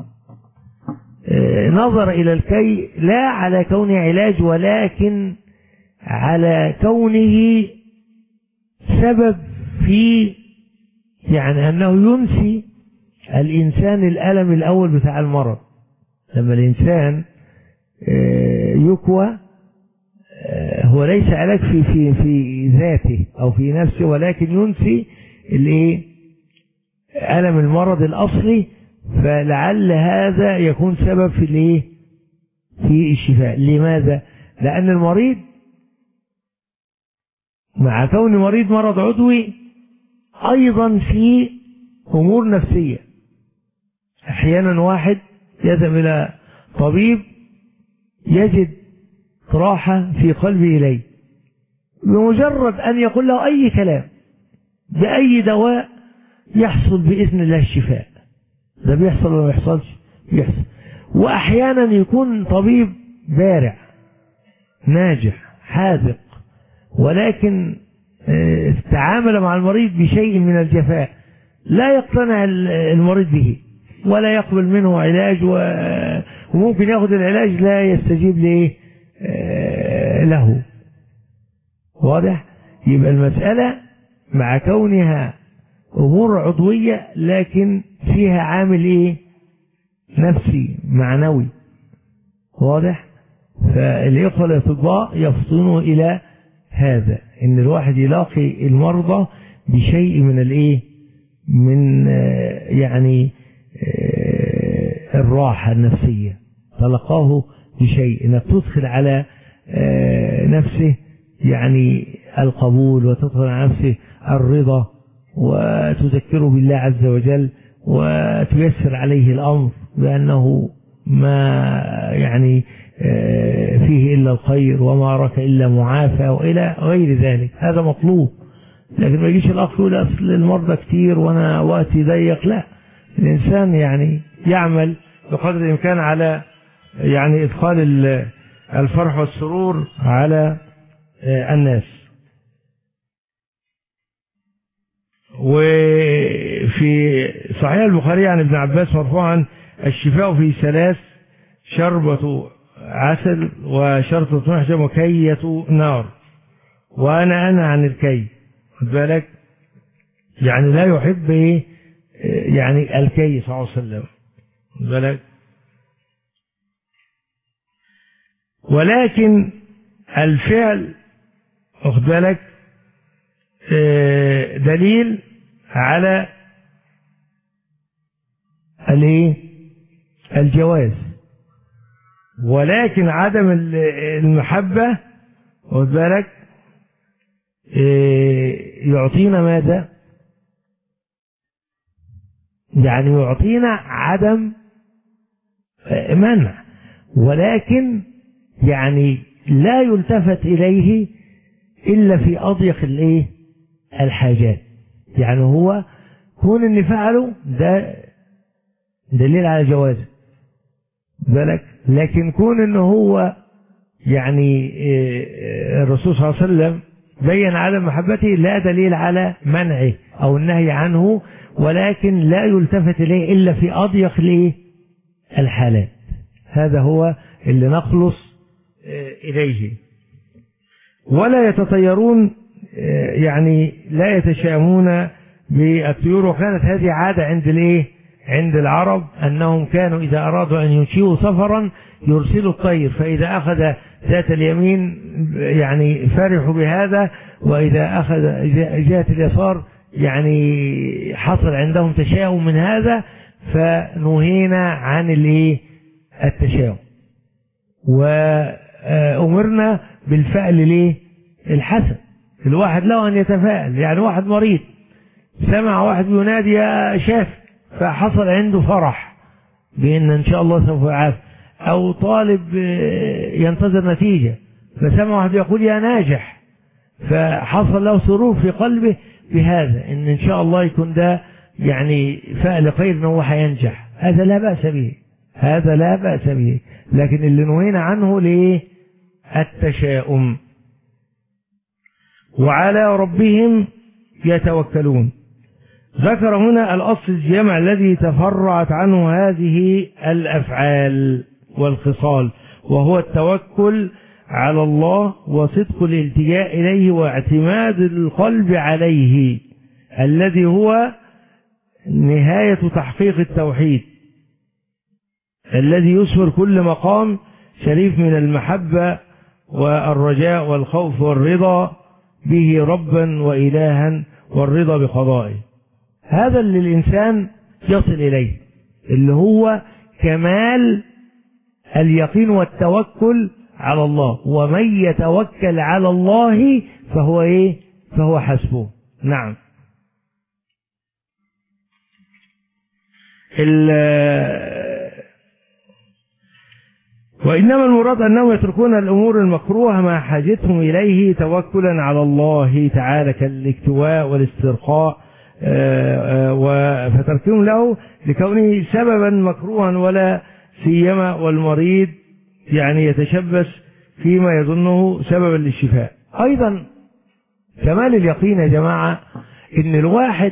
نظر إلى الكي لا على كونه علاج ولكن على كونه سبب في يعني أنه ينسي الإنسان الألم الأول بتاع المرض. لما الإنسان يكوى هو ليس علاج في ذاته أو في نفسه، ولكن ينسي ألم المرض الأصلي، فلعل هذا يكون سبب في الشفاء. لماذا؟ لأن المريض مع كون مريض مرض عضوي أيضا في أمور نفسية. أحيانا واحد يذهب إلى طبيب يجد راحة في قلبه إليه بمجرد أن يقول له أي كلام بأي دواء يحصل بإذن الله الشفاء. ده بيحصل ولا ما يحصلش؟ بيحصل. وأحيانا يكون طبيب بارع ناجح حاذق ولكن تعامل مع المريض بشيء من الجفاء، لا يقتنع المريض به ولا يقبل منه علاج، وممكن يأخذ العلاج لا يستجيب له. واضح؟ يبقى المسألة مع كونها أمور عضوية لكن فيها عامل نفسي معنوي. واضح؟ فالإخوة الأطباء يفطنوا إلى هذا، إن الواحد يلاقي المرضى بشيء من يعني الراحة النفسية، تلقاه بشيء انك تدخل على نفسه يعني القبول، وتدخل على نفسه الرضا، وتذكره بالله عز وجل، وتيسر عليه الأمر بأنه ما يعني فيه إلا الخير وما أراك إلا معافى وإلى غير ذلك. هذا مطلوب. لكن ما يجيش الأخ يقول أصل المرضى كتير وأنا وقتي ضيق. لا، الإنسان يعني يعمل بقدر الإمكان على يعني إدخال الفرح والسرور على الناس. وفي صحيح البخاري عن ابن عباس مرفوعا الشفاء في ثلاث: شربة عسل وشرطة محجم وكية نار. وأنا عن الكي. خد بالك، يعني لا يحب يعني الكي صلى الله عليه وسلم. خد بالك، ولكن الفعل خد بالك دليل على الجواز، ولكن عدم المحبة خد بالك يعطينا ماذا؟ يعني يعطينا عدم منع، ولكن يعني لا يلتفت إليه إلا في أضيق الحاجات. يعني هو كون إن فعله ده دليل على جوازه بالك، لكن كون إنه هو يعني الرسول صلى الله عليه وسلم بين عدم محبته لا دليل على منعه أو النهي عنه، ولكن لا يلتفت إليه إلا في أضيق الحالات. هذا هو اللي نخلص إليه. ولا يتطيرون يعني لا يتشائمون بالطيور. وكانت هذه عادة عند العرب أنهم كانوا إذا أرادوا أن ينشئوا سفرا يرسلوا الطير، فإذا أخذ ذات اليمين يعني فرحوا بهذا، وإذا أخذ جهة اليسار يعني حصل عندهم تشاؤم من هذا، فنهينا عن التشاؤم وأمرنا بالفعل الحسن. الواحد له أن يتفائل. يعني واحد مريض سمع واحد ينادي يا شافي فحصل عنده فرح بأن إن شاء الله سوف يعافى، أو طالب ينتظر نتيجة فسمع واحد يقول يا ناجح، فحصل له سرور في قلبه بهذا إن شاء الله يكون ده يعني فعل خير إنه هو هينجح. هذا لا بأس به، هذا لا بأس به، لكن اللي نهينا عنه ليه؟ التشاؤم. وعلى ربهم يتوكلون. ذكر هنا الأصل الجامع الذي تفرعت عنه هذه الأفعال والخصال، وهو التوكل على الله وصدق الالتجاء إليه واعتماد القلب عليه، الذي هو نهاية تحقيق التوحيد، الذي يسفر كل مقام شريف من المحبة والرجاء والخوف والرضا به ربا وإلها والرضا بقضائه. هذا اللي الإنسان يصل إليه، اللي هو كمال اليقين والتوكل على الله. ومن يتوكل على الله فهو إيه؟ فهو حسبه. نعم. وإنما المراد أنهم يتركون الأمور المكروهة مع حاجتهم إليه توكلا على الله تعالى كالاكتواء والاسترخاء، فتركهم له لكونه سببا مكروها، ولا سيما والمريض يعني يتشبث فيما يظنه سببا للشفاء. أيضا كمال اليقين يا جماعة إن الواحد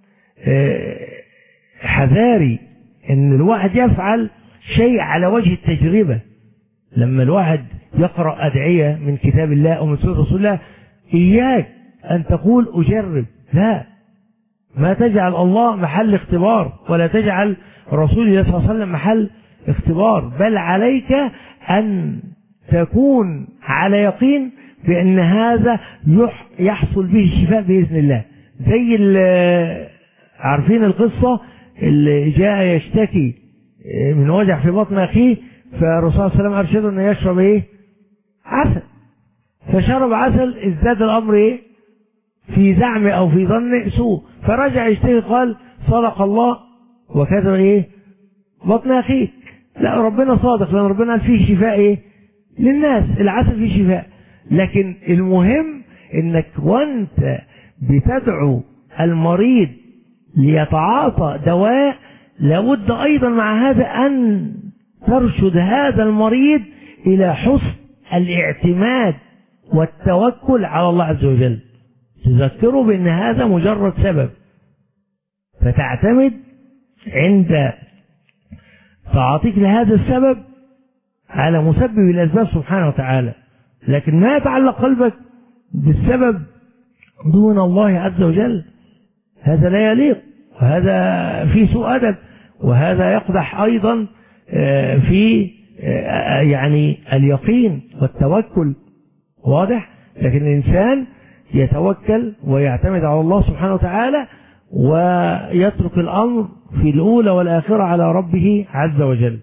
حذاري إن الواحد يفعل شيء على وجه التجربة. لما الواحد يقرأ أدعية من كتاب الله أو من سنة رسول الله، إياك أن تقول أجرب، لا، ما تجعل الله محل اختبار، ولا تجعل رسول الله صلى الله عليه وسلم محل اختبار، بل عليك أن تكون على يقين بأن هذا يحصل به الشفاء بإذن الله. زي عارفين القصة اللي جاء يشتكي من وجع في بطن أخيه، فالرسول صلى الله عليه وسلم أرشده أنه يشرب إيه؟ عسل. فشرب عسل، ازداد الأمر إيه؟ في زعم أو في ظن سوء، فرجع يشتكي قال صدق الله وكذب إيه؟ بطن أخيك. لا، ربنا صادق، لأن ربنا قال فيه شفاء إيه؟ للناس، العسل فيه شفاء. لكن المهم إنك وأنت بتدعو المريض ليتعاطى دواء، لابد أيضا مع هذا أن ترشد هذا المريض إلى حسن الاعتماد والتوكل على الله عز وجل، تذكره بأن هذا مجرد سبب، فتعتمد عند تعاطيك لهذا السبب على مسبب الأسباب سبحانه وتعالى، لكن ما يتعلق قلبك بالسبب دون الله عز وجل، هذا لا يليق، وهذا في سوء أدب، وهذا يقدح أيضا في يعني اليقين والتوكل. واضح؟ لكن الإنسان يتوكل ويعتمد على الله سبحانه وتعالى، ويترك الأمر في الأولى والآخرة على ربه عز وجل.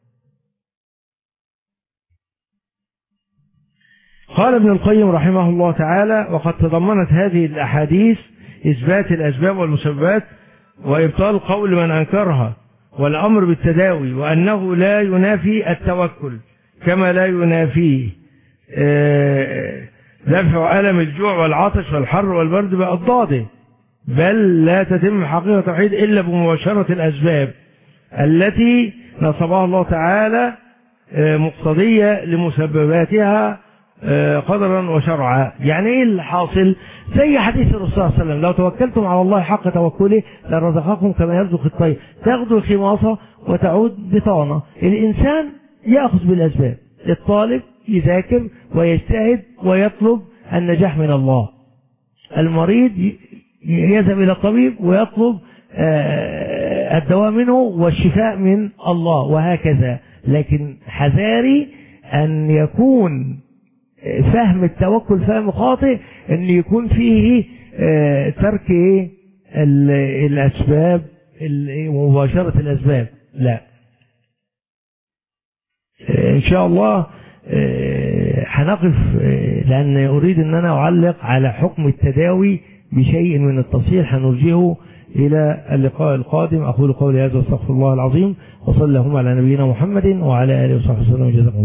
قال ابن القيم رحمه الله تعالى: وقد تضمنت هذه الأحاديث إثبات الأسباب والمسببات وإبطال قول من أنكرها، والأمر بالتداوي، وأنه لا ينافي التوكل كما لا ينافيه دفع ألم الجوع والعطش والحر والبرد بأضداده، بل لا تتم حقيقة التوحيد إلا بمباشرة الأسباب التي نصبها الله تعالى مقتضية لمسبباتها قدرا وشرعا. يعني ايه الحاصل؟ زي حديث الرسول صلى الله عليه وسلم: لو توكلتم على الله حق توكله لرزقكم كما يرزق الطير تغدو خماصة وتعود بطانة. الإنسان يأخذ بالأسباب، الطالب يذاكر ويجتهد ويطلب النجاح من الله، المريض يذهب إلى الطبيب ويطلب الدواء منه والشفاء من الله، وهكذا. لكن حذاري أن يكون فهم التوكل فهم خاطئ، أن يكون فيه ترك الأسباب، مباشرة الأسباب، لا. إن شاء الله هنقف، لأن أريد أن أنا أعلق على حكم التداوي بشيء من التفصيل، هنرجئه إلى اللقاء القادم. أقول قولي هذا واستغفر الله العظيم، وصلى اللهم على نبينا محمد وعلى آله وصحبه وسلم. جزاكم الله.